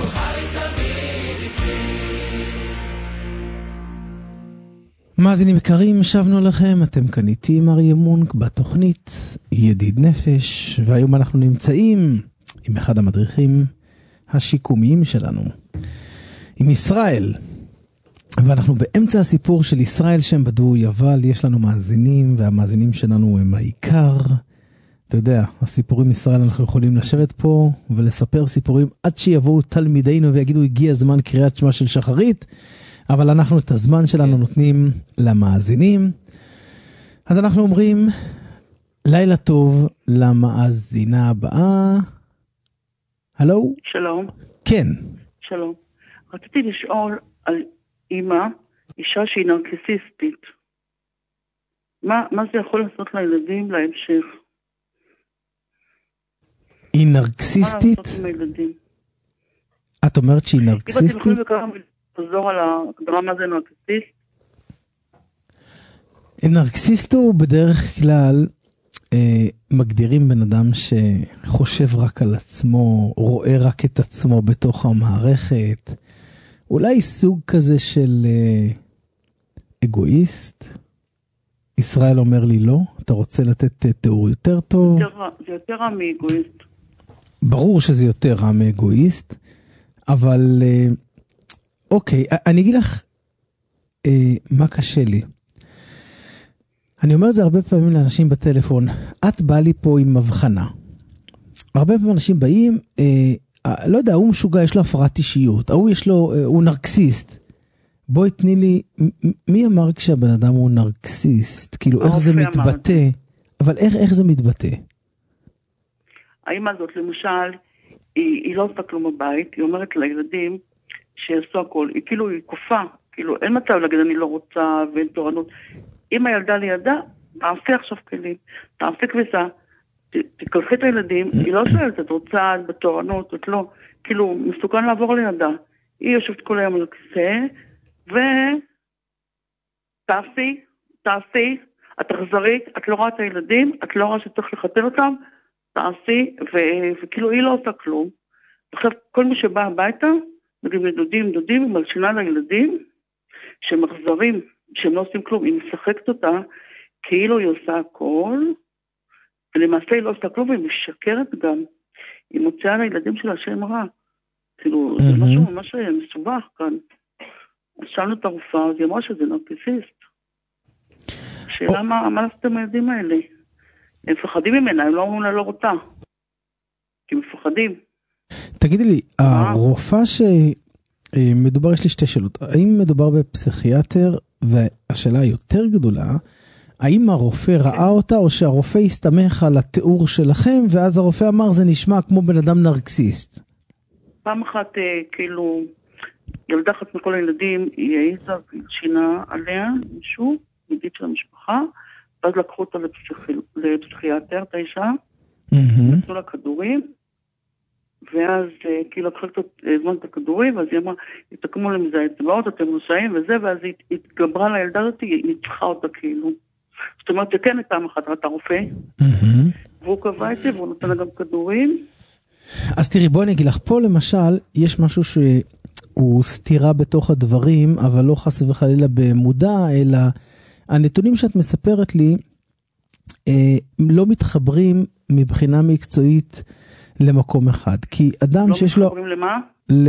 מאזינים יקרים, שבנו לכם, אתם כאן איתי עם אריה מונק בתוכנית ידיד נפש, והיום אנחנו נמצאים עם אחד המדריכים השיקומיים שלנו, עם ישראל. ואנחנו באמצע הסיפור של ישראל שם בדוי, אבל יש לנו מאזינים, והמאזינים שלנו הם העיקר, אתה יודע, הסיפורים ישראל, אנחנו יכולים לשבת פה ולספר סיפורים עד שיבואו תלמידינו ויגידו הגיע הזמן קריאת שמע של שחרית, אבל אנחנו את הזמן שלנו נותנים למאזינים. אז אנחנו אומרים לילה טוב למאזינה הבאה. הלו? שלום. כן. שלום. רציתי לשאול על אמא, אישה שהיא נרקסיסטית. מה, מה זה יכול לעשות לילדים להמשך? היא נרקסיסטית? מה לעשות עם הילדים? את אומרת שהיא נרקסיסטית? אם אתם יכולים בכמה לחזור על ההגדרה מה זה נרקסיסט? נרקסיסט הוא בדרך כלל אה, מגדירים בן אדם שחושב רק על עצמו, רואה רק את עצמו בתוך המערכת, אולי סוג כזה של אה, אגואיסט. ישראל אומר לי לא, אתה רוצה לתת אה, תיאור יותר טוב? יותר, זה יותר רע מאגואיסט. ברור שזה יותר רע מאגואיסט, אבל אה, אוקיי, אני אגיד לך אה, מה קשה לי. אני אומר את זה הרבה פעמים לאנשים בטלפון, את באה לי פה עם מבחנה. הרבה פעמים אנשים באים, אה, לא יודע, הוא משוגע, יש לו הפרעת אישיות, הוא יש לו, אה, הוא נרקסיסט. בואי תני לי, מי אמר כשהבן אדם הוא נרקסיסט? כאילו איך זה מתבטא? אבל איך, איך זה מתבטא? האמא הזאת למשל, היא, היא לא עושה כלום בבית, היא אומרת לילדים שיעשו הכל, היא כאילו, היא קופה, כאילו אין מצב להגיד אני לא רוצה ואין תורנות. אם הילדה לידה, תעשי עכשיו כלים, תעשי כביסה, תקלחי את הילדים, היא לא שואלת, את רוצה בתורנות, את לא, כאילו, מסוכן לעבור לידה. היא יושבת כל היום על הכיסא, ותעשי, תעשי, את תחזרי, את לא רואה את הילדים, את לא רואה שצריך לחתן אותם, תעשי, ו- וכאילו היא לא עושה כלום. עכשיו, כל מי שבא הביתה, נגיד דודים, דודים, היא מלשינה לילדים, שמחזרים, שהם לא עושים כלום, היא משחקת אותה, כאילו היא עושה הכל, ולמעשה היא לא עושה כלום, והיא משקרת גם. היא מוציאה לילדים שלה שם רע. כאילו, זה משהו ממש מסובך כאן. אז שאלנו את הרופאה, אז היא אמרה שזה נרקסיסט. שאלה מה, מה לעשות עם הילדים האלה? הם מפחדים ממנה, הם לא אומרים לה לא רוצה. כי הם מפחדים. תגידי לי, הרופאה שמדובר, יש לי שתי שאלות. האם מדובר בפסיכיאטר, והשאלה היותר גדולה, האם הרופא ראה אותה, או שהרופא הסתמך על התיאור שלכם, ואז הרופא אמר, זה נשמע כמו בן אדם נרקסיסט? פעם אחת, כאילו, ילדה אחת מכל הילדים, היא העיזה והלשינה עליה, מישהו, ידיד של המשפחה, ואז לקחו אותה לפסיכיאטר, את האישה, נתנו לה כדורים, ואז כאילו לקחו זמן את הכדורים, ואז היא אמרה, התקמו להם זה האצבעות, אתם נוסעים וזה, ואז היא התגברה לילדה הזאת, היא ניצחה אותה כאילו. זאת אומרת, זה כן פעם אחת ראתה רופא, והוא קבע את זה, והוא נותן לה גם כדורים. אז תראי, בואי אני אגיד לך, פה למשל, יש משהו שהוא סתירה בתוך הדברים, אבל לא חס וחלילה במודע, אלא הנתונים שאת מספרת לי, לא מתחברים מבחינה מקצועית למקום אחד. כי אדם שיש לו... לא מתחברים למה?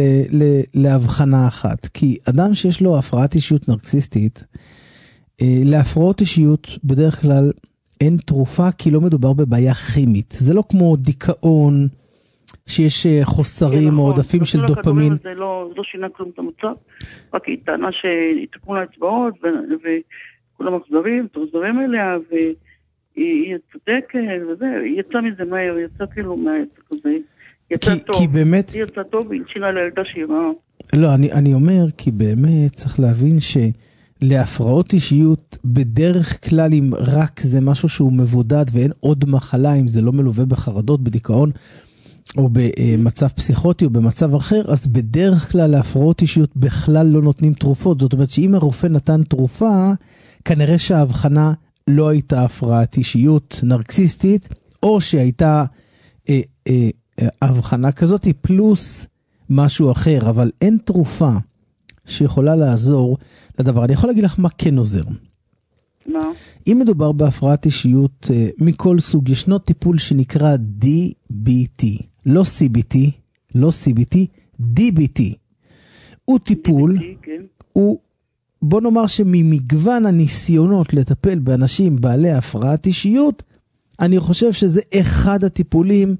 להבחנה אחת. כי אדם שיש לו הפרעת אישיות נרקסיסטית, להפרעות אישיות בדרך כלל אין תרופה, כי לא מדובר בבעיה כימית. זה לא כמו דיכאון, שיש חוסרים או עודפים של דופמין. זה לא שינה כלום את המצב, רק היא טענה שהתקמו לה אצבעות, וכולם מחזרים, תחזרים אליה, והיא צודקת, וזה, היא יצאה מזה מהר, היא יצאה כאילו מהעסק הזה. כי באמת... היא יצאה טוב, היא שינה לילדה שהיא רעה. לא, אני אומר, כי באמת צריך להבין ש... להפרעות אישיות בדרך כלל אם רק זה משהו שהוא מבודד ואין עוד מחלה, אם זה לא מלווה בחרדות, בדיכאון או במצב פסיכוטי או במצב אחר, אז בדרך כלל להפרעות אישיות בכלל לא נותנים תרופות. זאת אומרת שאם הרופא נתן תרופה, כנראה שההבחנה לא הייתה הפרעת אישיות נרקסיסטית, או שהייתה אה, אה, הבחנה כזאת פלוס משהו אחר, אבל אין תרופה שיכולה לעזור לדבר. אני יכול להגיד לך מה כן עוזר. מה? אם מדובר בהפרעת אישיות uh, מכל סוג, ישנו טיפול שנקרא די בי טי. לא סי בי טי, לא סי בי טי, די בי טי. הוא טיפול, די בי טי, כן. הוא, בוא נאמר שממגוון הניסיונות לטפל באנשים בעלי הפרעת אישיות, אני חושב שזה אחד הטיפולים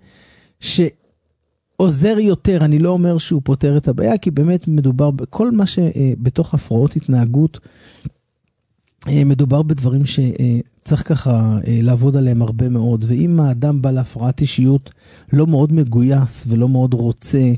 שעוזר יותר, אני לא אומר שהוא פותר את הבעיה, כי באמת מדובר בכל מה שבתוך הפרעות התנהגות, מדובר בדברים שצריך ככה לעבוד עליהם הרבה מאוד, ואם האדם בא להפרעת אישיות לא מאוד מגויס ולא מאוד רוצה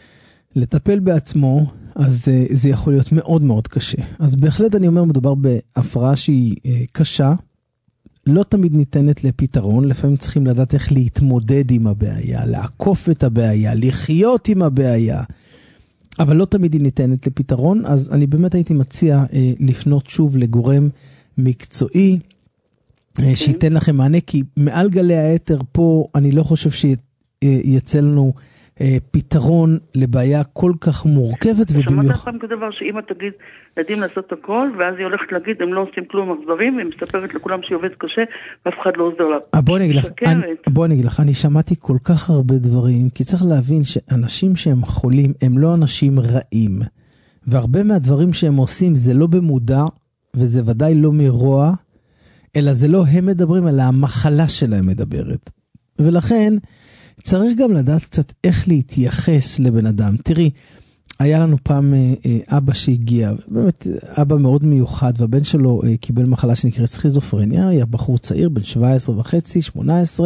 לטפל בעצמו, אז זה יכול להיות מאוד מאוד קשה. אז בהחלט אני אומר, מדובר בהפרעה שהיא קשה, לא תמיד ניתנת לפתרון, לפעמים צריכים לדעת איך להתמודד עם הבעיה, לעקוף את הבעיה, לחיות עם הבעיה, אבל לא תמיד היא ניתנת לפתרון, אז אני באמת הייתי מציע אה, לפנות שוב לגורם מקצועי, אה, שייתן לכם מענה, כי מעל גלי היתר פה אני לא חושב שיצא לנו אה, פתרון לבעיה כל כך מורכבת. שמעת פעם כדבר שאמא תגיד ילדים לעשות הכל, ואז היא הולכת להגיד הם לא עושים כלום מחזרים, והיא מספרת לכולם שהיא עובדת קשה, ואף אחד לא עוזר לה. בוא אני אגיד לך, אני, בוא אני אגיד לך, אני שמעתי כל כך הרבה דברים, כי צריך להבין שאנשים שהם חולים, הם לא אנשים רעים, והרבה מהדברים שהם עושים זה לא במודע, וזה ודאי לא מרוע, אלא זה לא הם מדברים, אלא המחלה שלהם מדברת. ולכן צריך גם לדעת קצת איך להתייחס לבן אדם. תראי, היה לנו פעם אבא שהגיע, באמת אבא מאוד מיוחד, והבן שלו קיבל מחלה שנקראת סכיזופרניה, היה בחור צעיר, בן שבע עשרה וחצי, שמונה עשרה,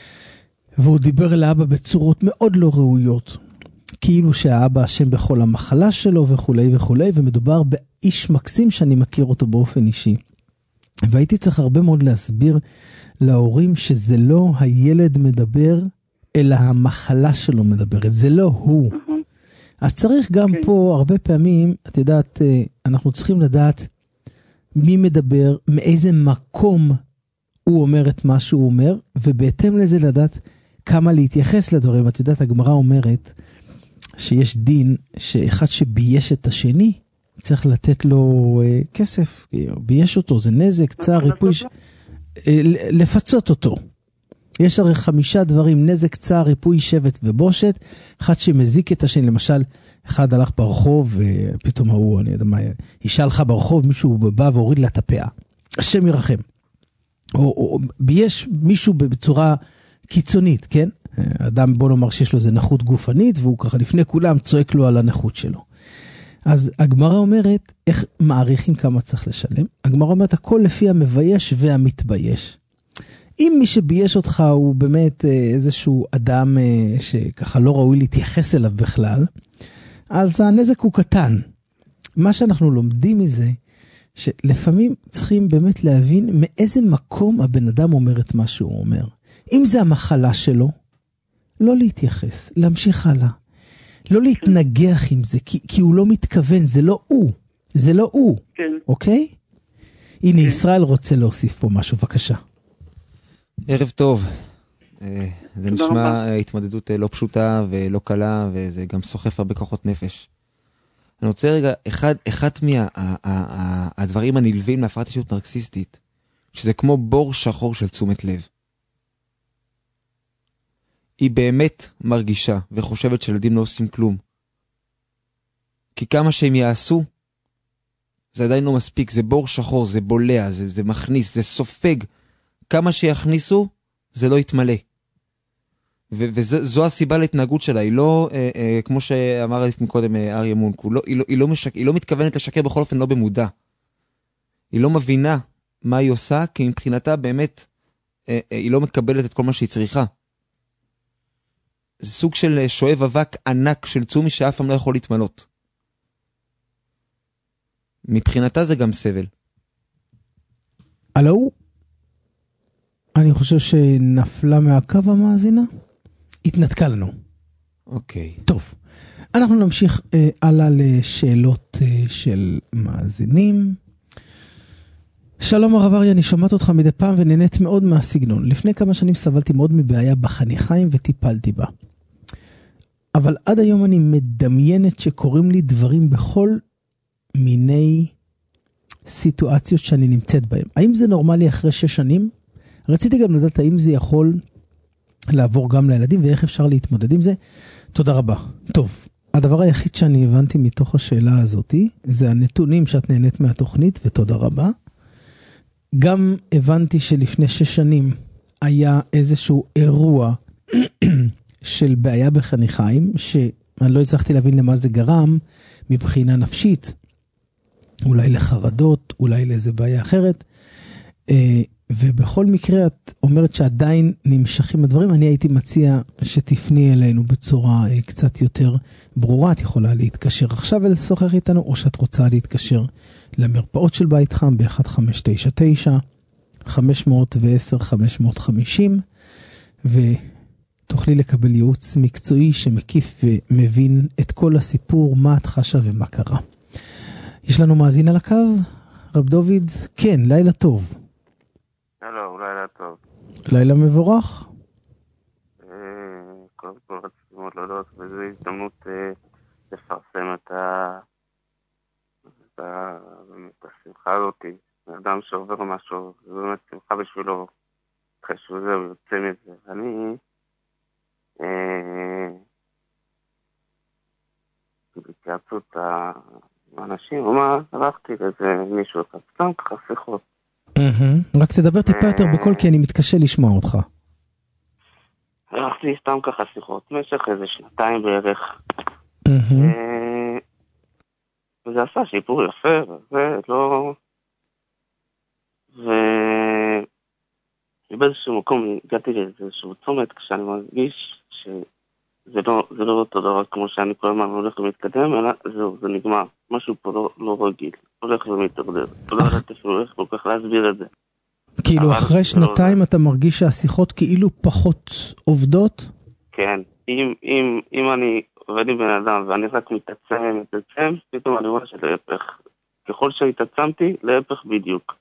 והוא דיבר אל האבא בצורות מאוד לא ראויות, כאילו שהאבא אשם בכל המחלה שלו וכו' וכו', ומדובר באיש מקסים שאני מכיר אותו באופן אישי. והייתי צריך הרבה מאוד להסביר להורים שזה לא הילד מדבר, אלא המחלה שלו מדברת, זה לא הוא. אז צריך גם okay. פה הרבה פעמים, את יודעת, אנחנו צריכים לדעת מי מדבר, מאיזה מקום הוא אומר את מה שהוא אומר, ובהתאם לזה לדעת כמה להתייחס לדברים. את יודעת, הגמרא אומרת שיש דין שאחד שבייש את השני, צריך לתת לו uh, כסף, בייש אותו, זה נזק, צער, ריפוי, ש... לפצות אותו. יש הרי חמישה דברים, נזק, צער, ריפוי, שבט ובושת, אחד שמזיק את השני, למשל, אחד הלך ברחוב, ופתאום הוא, אני יודע מה, אישה הלכה ברחוב, מישהו בא והוריד לה את הפאה, השם ירחם. או, או יש מישהו בצורה קיצונית, כן? אדם בוא נאמר שיש לו איזה נכות גופנית, והוא ככה לפני כולם צועק לו על הנכות שלו. אז הגמרא אומרת, איך מעריכים כמה צריך לשלם? הגמרא אומרת, הכל לפי המבייש והמתבייש. אם מי שבייש אותך הוא באמת איזשהו אדם שככה לא ראוי להתייחס אליו בכלל, אז הנזק הוא קטן. מה שאנחנו לומדים מזה, שלפעמים צריכים באמת להבין מאיזה מקום הבן אדם אומר את מה שהוא אומר. אם זה המחלה שלו, לא להתייחס, להמשיך הלאה. לא להתנגח עם זה, כי, כי הוא לא מתכוון, זה לא הוא. זה לא הוא. כן. אוקיי? הנה, כן. ישראל רוצה להוסיף פה משהו, בבקשה. ערב טוב. זה נשמע התמודדות לא פשוטה ולא קלה, וזה גם סוחף הרבה כוחות נפש. אני רוצה רגע, אחד, אחד מהדברים הנלווים להפרעת אישיות נרקסיסטית, שזה כמו בור שחור של תשומת לב. היא באמת מרגישה וחושבת שילדים לא עושים כלום. כי כמה שהם יעשו, זה עדיין לא מספיק, זה בור שחור, זה בולע, זה, זה מכניס, זה סופג. כמה שיכניסו, זה לא יתמלא. ו- וזו הסיבה להתנהגות שלה, היא לא, אה, אה, כמו שאמר לפני קודם אה, אריה מונק, לא, היא, לא, היא, לא משק, היא לא מתכוונת לשקר בכל אופן לא במודע. היא לא מבינה מה היא עושה, כי מבחינתה באמת, אה, אה, היא לא מקבלת את כל מה שהיא צריכה. זה סוג של שואב אבק ענק של צומי שאף פעם לא יכול להתמלות. מבחינתה זה גם סבל. הלו? אני חושב שנפלה מהקו המאזינה. התנתקה לנו. אוקיי. טוב. אנחנו נמשיך אה, הלאה לשאלות אה, של מאזינים. שלום הרב אריה, אני שומעת אותך מדי פעם ונהנית מאוד מהסגנון. לפני כמה שנים סבלתי מאוד מבעיה בחניכיים וטיפלתי בה. אבל עד היום אני מדמיינת שקוראים לי דברים בכל מיני סיטואציות שאני נמצאת בהן. האם זה נורמלי אחרי שש שנים? רציתי גם לדעת האם זה יכול לעבור גם לילדים ואיך אפשר להתמודד עם זה. תודה רבה. טוב, הדבר היחיד שאני הבנתי מתוך השאלה הזאת זה הנתונים שאת נהנית מהתוכנית, ותודה רבה. גם הבנתי שלפני שש שנים היה איזשהו אירוע של בעיה בחניכיים, שאני לא הצלחתי להבין למה זה גרם מבחינה נפשית, אולי לחרדות, אולי לאיזה בעיה אחרת, ובכל מקרה את אומרת שעדיין נמשכים הדברים, אני הייתי מציע שתפני אלינו בצורה קצת יותר ברורה, את יכולה להתקשר עכשיו ולשוחח איתנו, או שאת רוצה להתקשר למרפאות של בית חם ב-אחת חמש תשע תשע חמש עשר חמש חמישים, ותוכלי לקבל ייעוץ מקצועי שמקיף ומבין את כל הסיפור, מה את חשה ומה קרה. יש לנו מאזין על הקו, רב דוד? כן, לילה טוב. הלו, לילה טוב. לילה מבורך. קודם כל רציתי מאוד להודות, וזו הזדמנות לפרסם את השמחה הזאת. אדם שעובר משהו, זה באמת שמחה בשבילו, אחרי שהוא זה, הוא יוצא מזה. אני בהתייעצות האנשים, ומה, הלכתי לאיזה מישהו אחד, סתם ככה שיחות. רק תדבר טיפה יותר בקול, כי אני מתקשה לשמוע אותך. הלכתי סתם ככה שיחות, במשך איזה שנתיים בערך. וזה עשה שיפור יפה, וזה לא... ובאיזשהו מקום הגעתי לאיזשהו צומת, כשאני מרגיש שזה לא, זה לא אותו דבר כמו שאני כל הזמן הולך ומתקדם, אלא זהו, זה נגמר. משהו פה לא, לא רגיל, הולך ומתערדר. לא יודעת אפילו איך כל כך להסביר את זה. כאילו אחרי שנתיים אתה מרגיש שהשיחות כאילו פחות עובדות? כן, אם, אם, אם אני עובד עם בן אדם ואני רק מתעצם, מתעצם, פתאום אני רואה שלהפך. ככל שהתעצמתי, להפך בדיוק.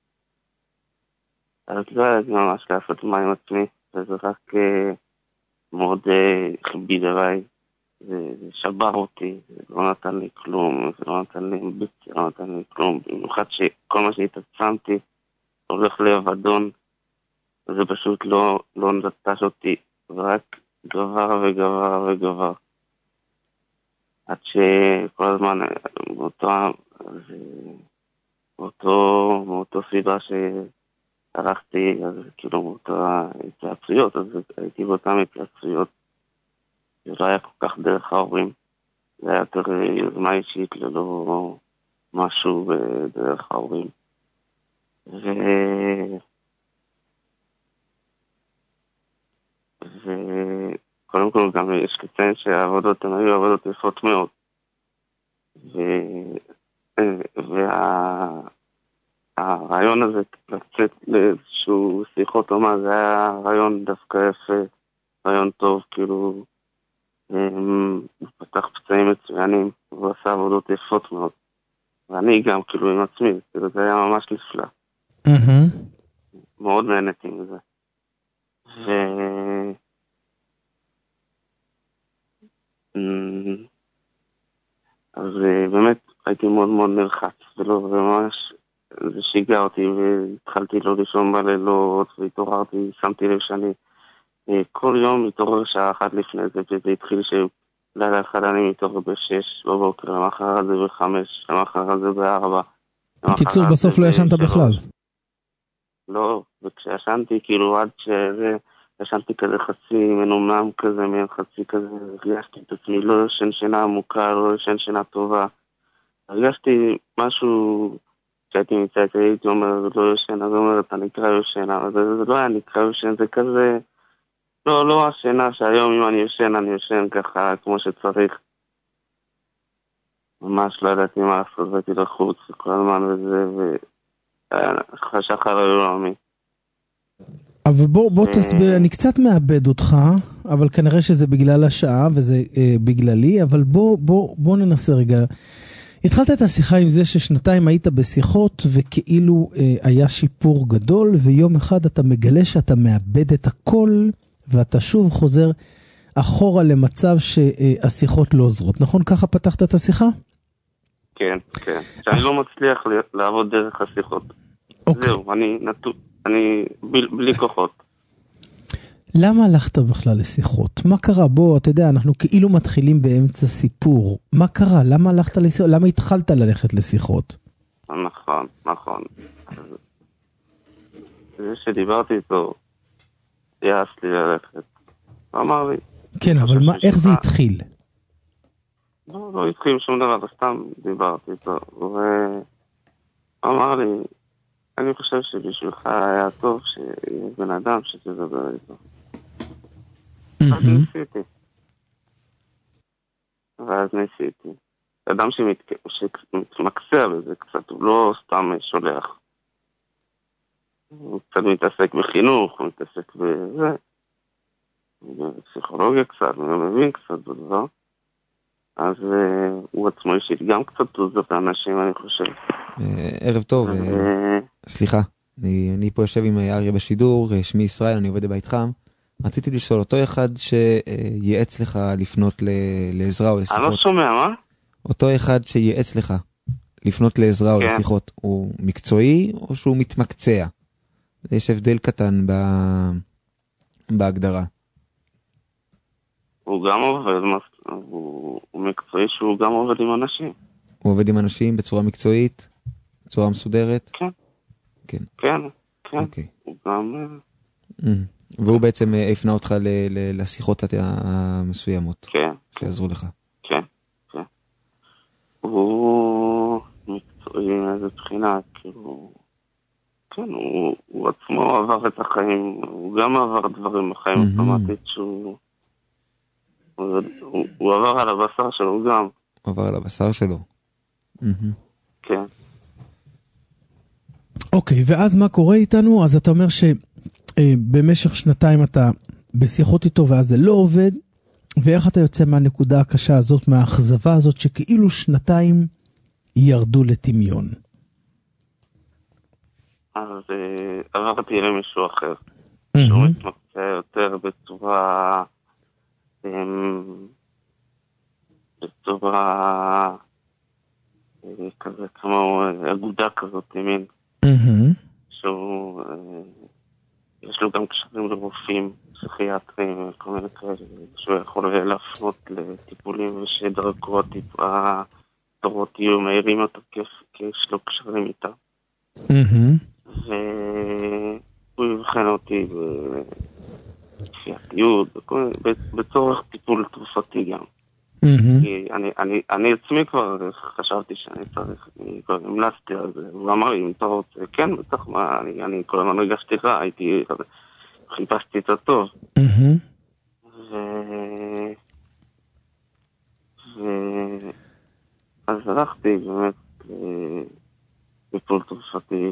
אז לא היה ממש לעשות מה עם עצמי, וזה רק uh, מאוד uh, כביד עליי, זה, זה שבר אותי, זה לא נתן לי כלום, זה לא נתן לי אמביציה, לא נתן לי כלום, במיוחד שכל מה שהתעצמתי הולך לאבדון, זה פשוט לא, לא נטש אותי, ורק גבר וגבר וגבר. עד שכל הזמן באותו, באותו, באותו סיבה ש... הלכתי, אז כאילו באותה התייעצויות, אז הייתי באותן התייעצויות. זה לא היה כל כך דרך ההורים. זה היה יותר יוזמה אישית, ללא משהו בדרך ההורים. ו... וקודם כל גם יש לציין שהעבודות הן היו עבודות יפות מאוד. ו... וה... הרעיון הזה לצאת לאיזשהו שיחות או מה, זה היה רעיון דווקא יפה, רעיון טוב, כאילו הוא פתח פצעים מצוינים, הוא עשה עבודות יפות מאוד, ואני גם כאילו עם עצמי, כאילו זה היה ממש נפלא. מאוד נהניתי מזה. ו... אז באמת הייתי מאוד מאוד נלחץ, ולא ממש... זה שיגע אותי, והתחלתי לא לישון בלילות, והתעוררתי, שמתי לב שאני כל יום מתעורר שעה אחת לפני זה, וזה התחיל שלילה אחד אני מתעורר בשש בבוקר, למחר זה בחמש, למחר זה בארבע. בקיצור, בסוף לא ישנת בכלל. לא, וכשישנתי, כאילו עד שזה, ישנתי כזה חצי מנומנם כזה, מין חצי כזה, הרגשתי את עצמי, לא ישן שינה עמוקה, לא ישן שינה טובה. הרגשתי משהו... כשהייתי מצאת, הייתי אומר, לא יושן, אז אומרת, אתה נקרא יושן, אבל זה, זה לא היה נקרא יושן, זה כזה, לא, לא השינה שהיום אם אני יושן, אני יושן ככה כמו שצריך. ממש לא ידעתי מה לעשות, והייתי לחוץ כל הזמן וזה, וחשך על היומי. אבל בוא, בוא תסביר, אני קצת מאבד אותך, אבל כנראה שזה בגלל השעה, וזה אה, בגללי, אבל בוא, בוא, בוא ננסה רגע. התחלת את השיחה עם זה ששנתיים היית בשיחות וכאילו אה, היה שיפור גדול, ויום אחד אתה מגלה שאתה מאבד את הכל, ואתה שוב חוזר אחורה למצב שהשיחות לא עוזרות. נכון? ככה פתחת את השיחה? כן, כן. שאני לא מצליח לעבוד דרך השיחות. אוקיי. זהו, אני נטו, אני ב, בלי כוחות. למה הלכת בכלל לשיחות? מה קרה? בוא, אתה יודע, אנחנו כאילו מתחילים באמצע סיפור. מה קרה? למה הלכת לשיחות? למה התחלת ללכת לשיחות? נכון, נכון. זה שדיברתי איתו, יעש לי ללכת. הוא אמר לי... כן, אבל מה, איך זה התחיל? לא, לא התחיל שום דבר, סתם דיברתי איתו. והוא אמר לי, אני חושב שבשבילך היה טוב שיש בן אדם שתדבר איתו. אז ניסיתי. ואז ניסיתי. אדם שמתמקצע בזה קצת, הוא לא סתם שולח. הוא קצת מתעסק בחינוך, הוא מתעסק בזה. בפסיכולוגיה קצת, הוא מבין קצת בדבר. אז הוא עצמו אישית גם קצת תעוזות האנשים, אני חושב. ערב טוב, סליחה, אני פה יושב עם אריה בשידור, שמי ישראל, אני עובד בבית חם. רציתי לשאול, אותו אחד שייעץ לך לפנות לעזרה או לשיחות. אני לא שומע, מה? אותו אחד שייעץ לך לפנות לעזרה או לשיחות, הוא מקצועי או שהוא מתמקצע? יש הבדל קטן בהגדרה. הוא גם עובד, הוא מקצועי שהוא גם עובד עם אנשים. הוא עובד עם אנשים בצורה מקצועית? בצורה מסודרת? כן. כן. כן, כן. הוא גם... והוא בעצם הפנה אותך לשיחות המסוימות. כן. שיעזרו לך. כן, כן. הוא מקצועי מאיזה בחינה, כאילו... כן, הוא עצמו עבר את החיים, הוא גם עבר דברים בחיים אוטומטית שהוא... הוא עבר על הבשר שלו גם. הוא עבר על הבשר שלו. כן. אוקיי, ואז מה קורה איתנו? אז אתה אומר שבמשך שנתיים אתה בשיחות איתו ואז זה לא עובד, ואיך אתה יוצא מהנקודה הקשה הזאת, מהאכזבה הזאת, שכאילו שנתיים ירדו לטמיון? אז עברתי למישהו אחר. שהוא מתמקצע יותר בצורה... בצורה כזה כמו אגודה כזאת מין שהוא יש לו גם קשרים לרופאים פסיכיאטרים כל מיני כאלה שהוא יכול להפנות לטיפולים ושדרכו התורות יהיו מהירים יותר כי יש לו קשרים איתה והוא יבחן אותי כפייתיות, בצורך טיפול תרופתי גם. כי אני עצמי כבר חשבתי שאני צריך, אני כבר המלצתי על זה, הוא אמר לי, אם אתה רוצה, כן, בטח מה, אני כל הזמן רגשתי רע, הייתי, חיפשתי את הטוב. ו... אז הלכתי באמת לטיפול תרופתי,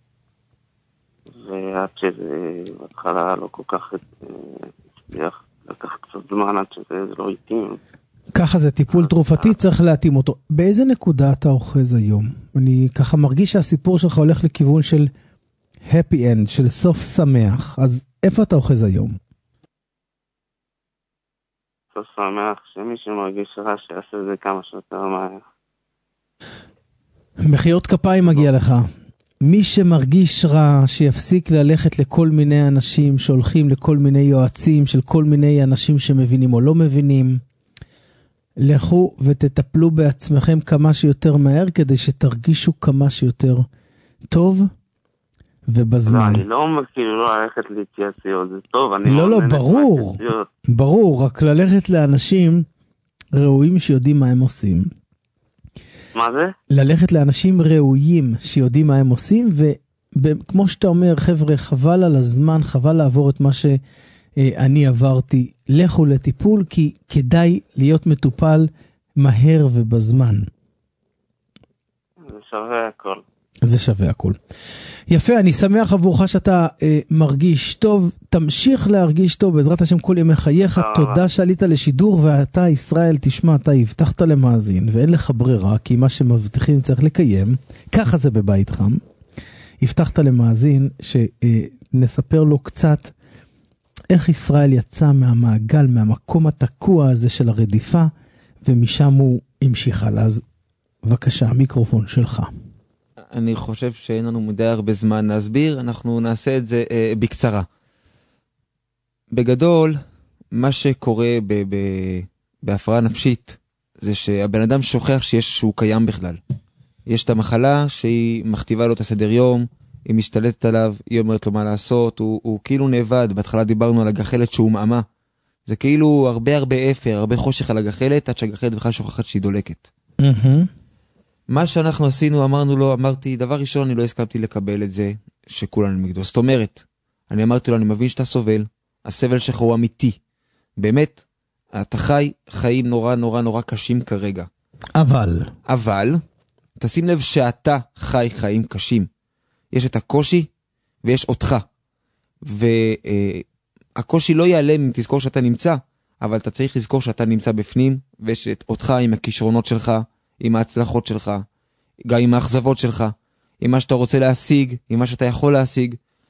ועד שזה בהתחלה לא כל כך הצליח, לקח קצת זמן עד שזה לא התאים. ככה זה, טיפול תרופתי צריך להתאים אותו. באיזה נקודה אתה אוחז היום? אני ככה מרגיש שהסיפור שלך הולך לכיוון של happy end, של סוף שמח. אז איפה אתה אוחז היום? סוף שמח, שמי שמרגיש רע שיעשה את זה כמה שיותר מהר. מחיאות כפיים מגיע לך. מי שמרגיש רע, שיפסיק ללכת לכל מיני אנשים שהולכים לכל מיני יועצים של כל מיני אנשים שמבינים או לא מבינים. לכו ותטפלו בעצמכם כמה שיותר מהר, כדי שתרגישו כמה שיותר טוב ובזמן. לא, אני לא כאילו לא ללכת להתייעצויות, זה טוב. לא, לא, ברור. ברור, רק ללכת לאנשים ראויים שיודעים מה הם עושים. מה זה? ללכת לאנשים ראויים שיודעים מה הם עושים, וכמו שאתה אומר, חבר'ה, חבל על הזמן, חבל לעבור את מה שאני עברתי. לכו לטיפול, כי כדאי להיות מטופל מהר ובזמן. זה שווה הכל. זה שווה הכל. יפה, אני שמח עבורך שאתה אה, מרגיש טוב, תמשיך להרגיש טוב, בעזרת השם כל ימי חייך, תודה שעלית לשידור, ואתה ישראל, תשמע, אתה הבטחת למאזין, ואין לך ברירה, כי מה שמבטיחים צריך לקיים, ככה זה בבית חם, הבטחת למאזין שנספר לו קצת, איך ישראל יצא מהמעגל, מהמקום התקוע הזה של הרדיפה, ומשם הוא המשיך הלאה. אז בבקשה, המיקרופון שלך. אני חושב שאין לנו מדי הרבה זמן להסביר, אנחנו נעשה את זה אה, בקצרה. בגדול, מה שקורה ב- ב- בהפרעה נפשית, זה שהבן אדם שוכח שיש שהוא קיים בכלל. יש את המחלה שהיא מכתיבה לו את הסדר יום, היא משתלטת עליו, היא אומרת לו מה לעשות, הוא, הוא כאילו נאבד, בהתחלה דיברנו על הגחלת שהוא מאמה, זה כאילו הרבה הרבה אפר, הרבה חושך על הגחלת, עד שהגחלת בכלל שוכחת שהיא דולקת. Mm-hmm. מה שאנחנו עשינו, אמרנו לו, אמרתי, דבר ראשון, אני לא הסכמתי לקבל את זה, שכולנו נגדו. זאת אומרת, אני אמרתי לו, אני מבין שאתה סובל, הסבל שלך הוא אמיתי. באמת, אתה חי חיים נורא נורא נורא קשים כרגע. אבל. אבל, תשים לב שאתה חי חיים קשים. יש את הקושי, ויש אותך. והקושי לא ייעלם אם תזכור שאתה נמצא, אבל אתה צריך לזכור שאתה נמצא בפנים, ויש את אותך עם הכישרונות שלך, עם ההצלחות שלך, גם עם האכזבות שלך, עם מה שאתה רוצה להשיג, עם מה שאתה יכול להשיג,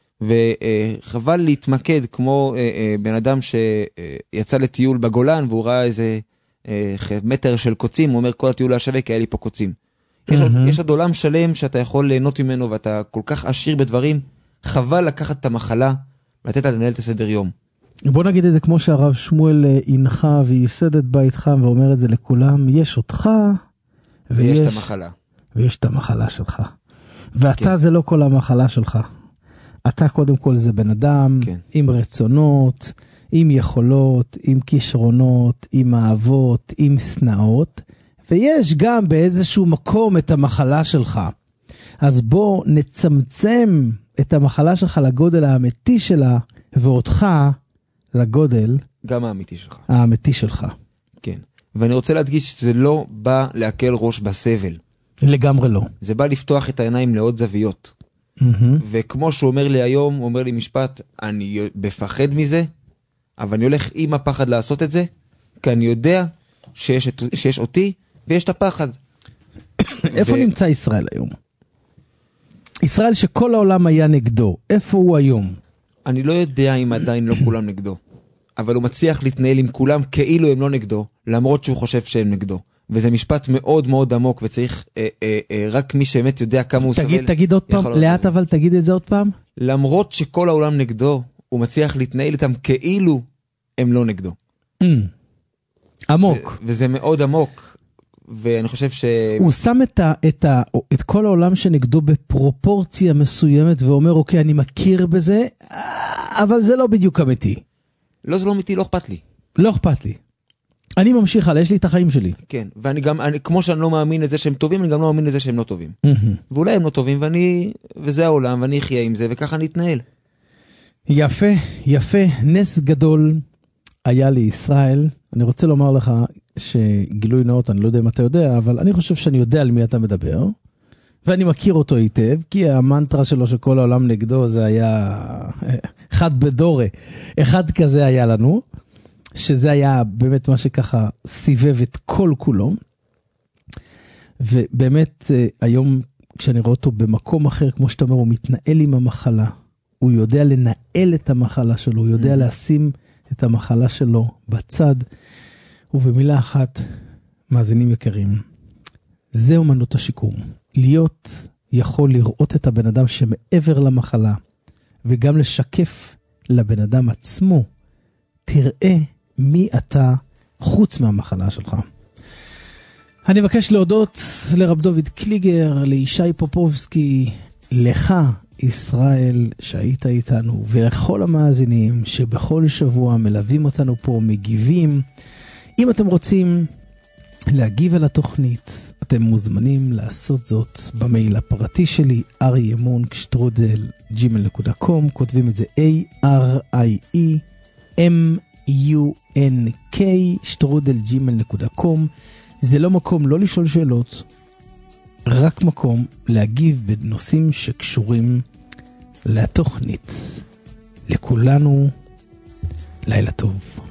וחבל להתמקד כמו בן אדם שיצא לטיול בגולן, והוא ראה איזה מטר של קוצים, הוא אומר כל הטיול לא שווה כי היה לי פה קוצים. יש עוד, יש עוד עולם שלם שאתה יכול ליהנות ממנו, ואתה כל כך עשיר בדברים, חבל לקחת את המחלה, ולתת לה לנהל את הסדר יום. בוא נגיד את זה כמו שהרב שמואל הנחה וייסד את בית חם, ואומר את זה לכולם, יש אותך, ויש את המחלה. ויש את המחלה שלך. ואתה כן. זה לא כל המחלה שלך. אתה קודם כל זה בן אדם, כן. עם רצונות, עם יכולות, עם כישרונות, עם אהבות, עם שנאות, ויש גם באיזשהו מקום את המחלה שלך. אז בוא נצמצם את המחלה שלך לגודל האמיתי שלה, ואותך לגודל גם האמיתי שלך. האמיתי שלך. כן. ואני רוצה להדגיש שזה לא בא להקל ראש בסבל. לגמרי לא. זה בא לפתוח את העיניים לעוד זוויות. Mm-hmm. וכמו שהוא אומר לי היום, הוא אומר לי משפט, אני בפחד מזה, אבל אני הולך עם הפחד לעשות את זה, כי אני יודע שיש, את, שיש אותי ויש את הפחד. איפה ו... נמצא ישראל היום? ישראל שכל העולם היה נגדו, איפה הוא היום? אני לא יודע אם עדיין לא כולם נגדו, אבל הוא מצליח להתנהל עם כולם כאילו הם לא נגדו, למרות שהוא חושב שהם נגדו. וזה משפט מאוד מאוד עמוק, וצריך אה, אה, אה, רק מי שבאמת יודע כמה הוא סבל. תגיד, תגיד עוד פעם, לאט אבל תגיד את זה עוד פעם. למרות שכל העולם נגדו, הוא מצליח להתנהל איתם כאילו הם לא נגדו. Mm. עמוק. ו- וזה מאוד עמוק, ואני חושב ש... הוא שם את, ה, את, ה, את כל העולם שנגדו בפרופורציה מסוימת, ואומר, אוקיי, אני מכיר בזה, אבל זה לא בדיוק אמיתי. לא, זה לא אמיתי, לא אכפת לי. לא אכפת לי. אני ממשיך הלאה, יש לי את החיים שלי. כן, ואני גם, אני, כמו שאני לא מאמין לזה שהם טובים, אני גם לא מאמין לזה שהם לא טובים. Mm-hmm. ואולי הם לא טובים, ואני, וזה העולם, ואני אחיה עם זה, וככה אני אתנהל. יפה, יפה, נס גדול היה לישראל. אני רוצה לומר לך שגילוי נאות, אני לא יודע אם אתה יודע, אבל אני חושב שאני יודע על מי אתה מדבר, ואני מכיר אותו היטב, כי המנטרה שלו שכל העולם נגדו, זה היה אחד בדורה, אחד כזה היה לנו, שזה היה באמת מה שככה סיבב את כל כולו, ובאמת היום כשאני רואה אותו במקום אחר, כמו שאתה אומר, הוא מתנהל עם המחלה, הוא יודע לנהל את המחלה שלו, הוא יודע לשים את המחלה שלו בצד, ובמילה אחת, מאזינים יקרים, זה אומנות השיקום, להיות יכול לראות את הבן אדם שמעבר למחלה, וגם לשקף לבן אדם עצמו, תראה מי אתה חוץ מהמחלה שלך. אני מבקש להודות לרב דוד קליגר, לישי פופובסקי, לך ישראל שהיית איתנו, ולכל המאזינים שבכל שבוע מלווים אותנו פה, מגיבים. אם אתם רוצים להגיב על התוכנית, אתם מוזמנים לעשות זאת במייל הפרטי שלי, אריימונק שטרודל ג'ימייל נקודה קום, כותבים את זה A-R-I-E-M-U-N-K שטרודל ג'ימייל נקודה קום. זה לא מקום לא לשאול שאלות, רק מקום להגיב בנושאים שקשורים לתוכנית. לכולנו לילה טוב.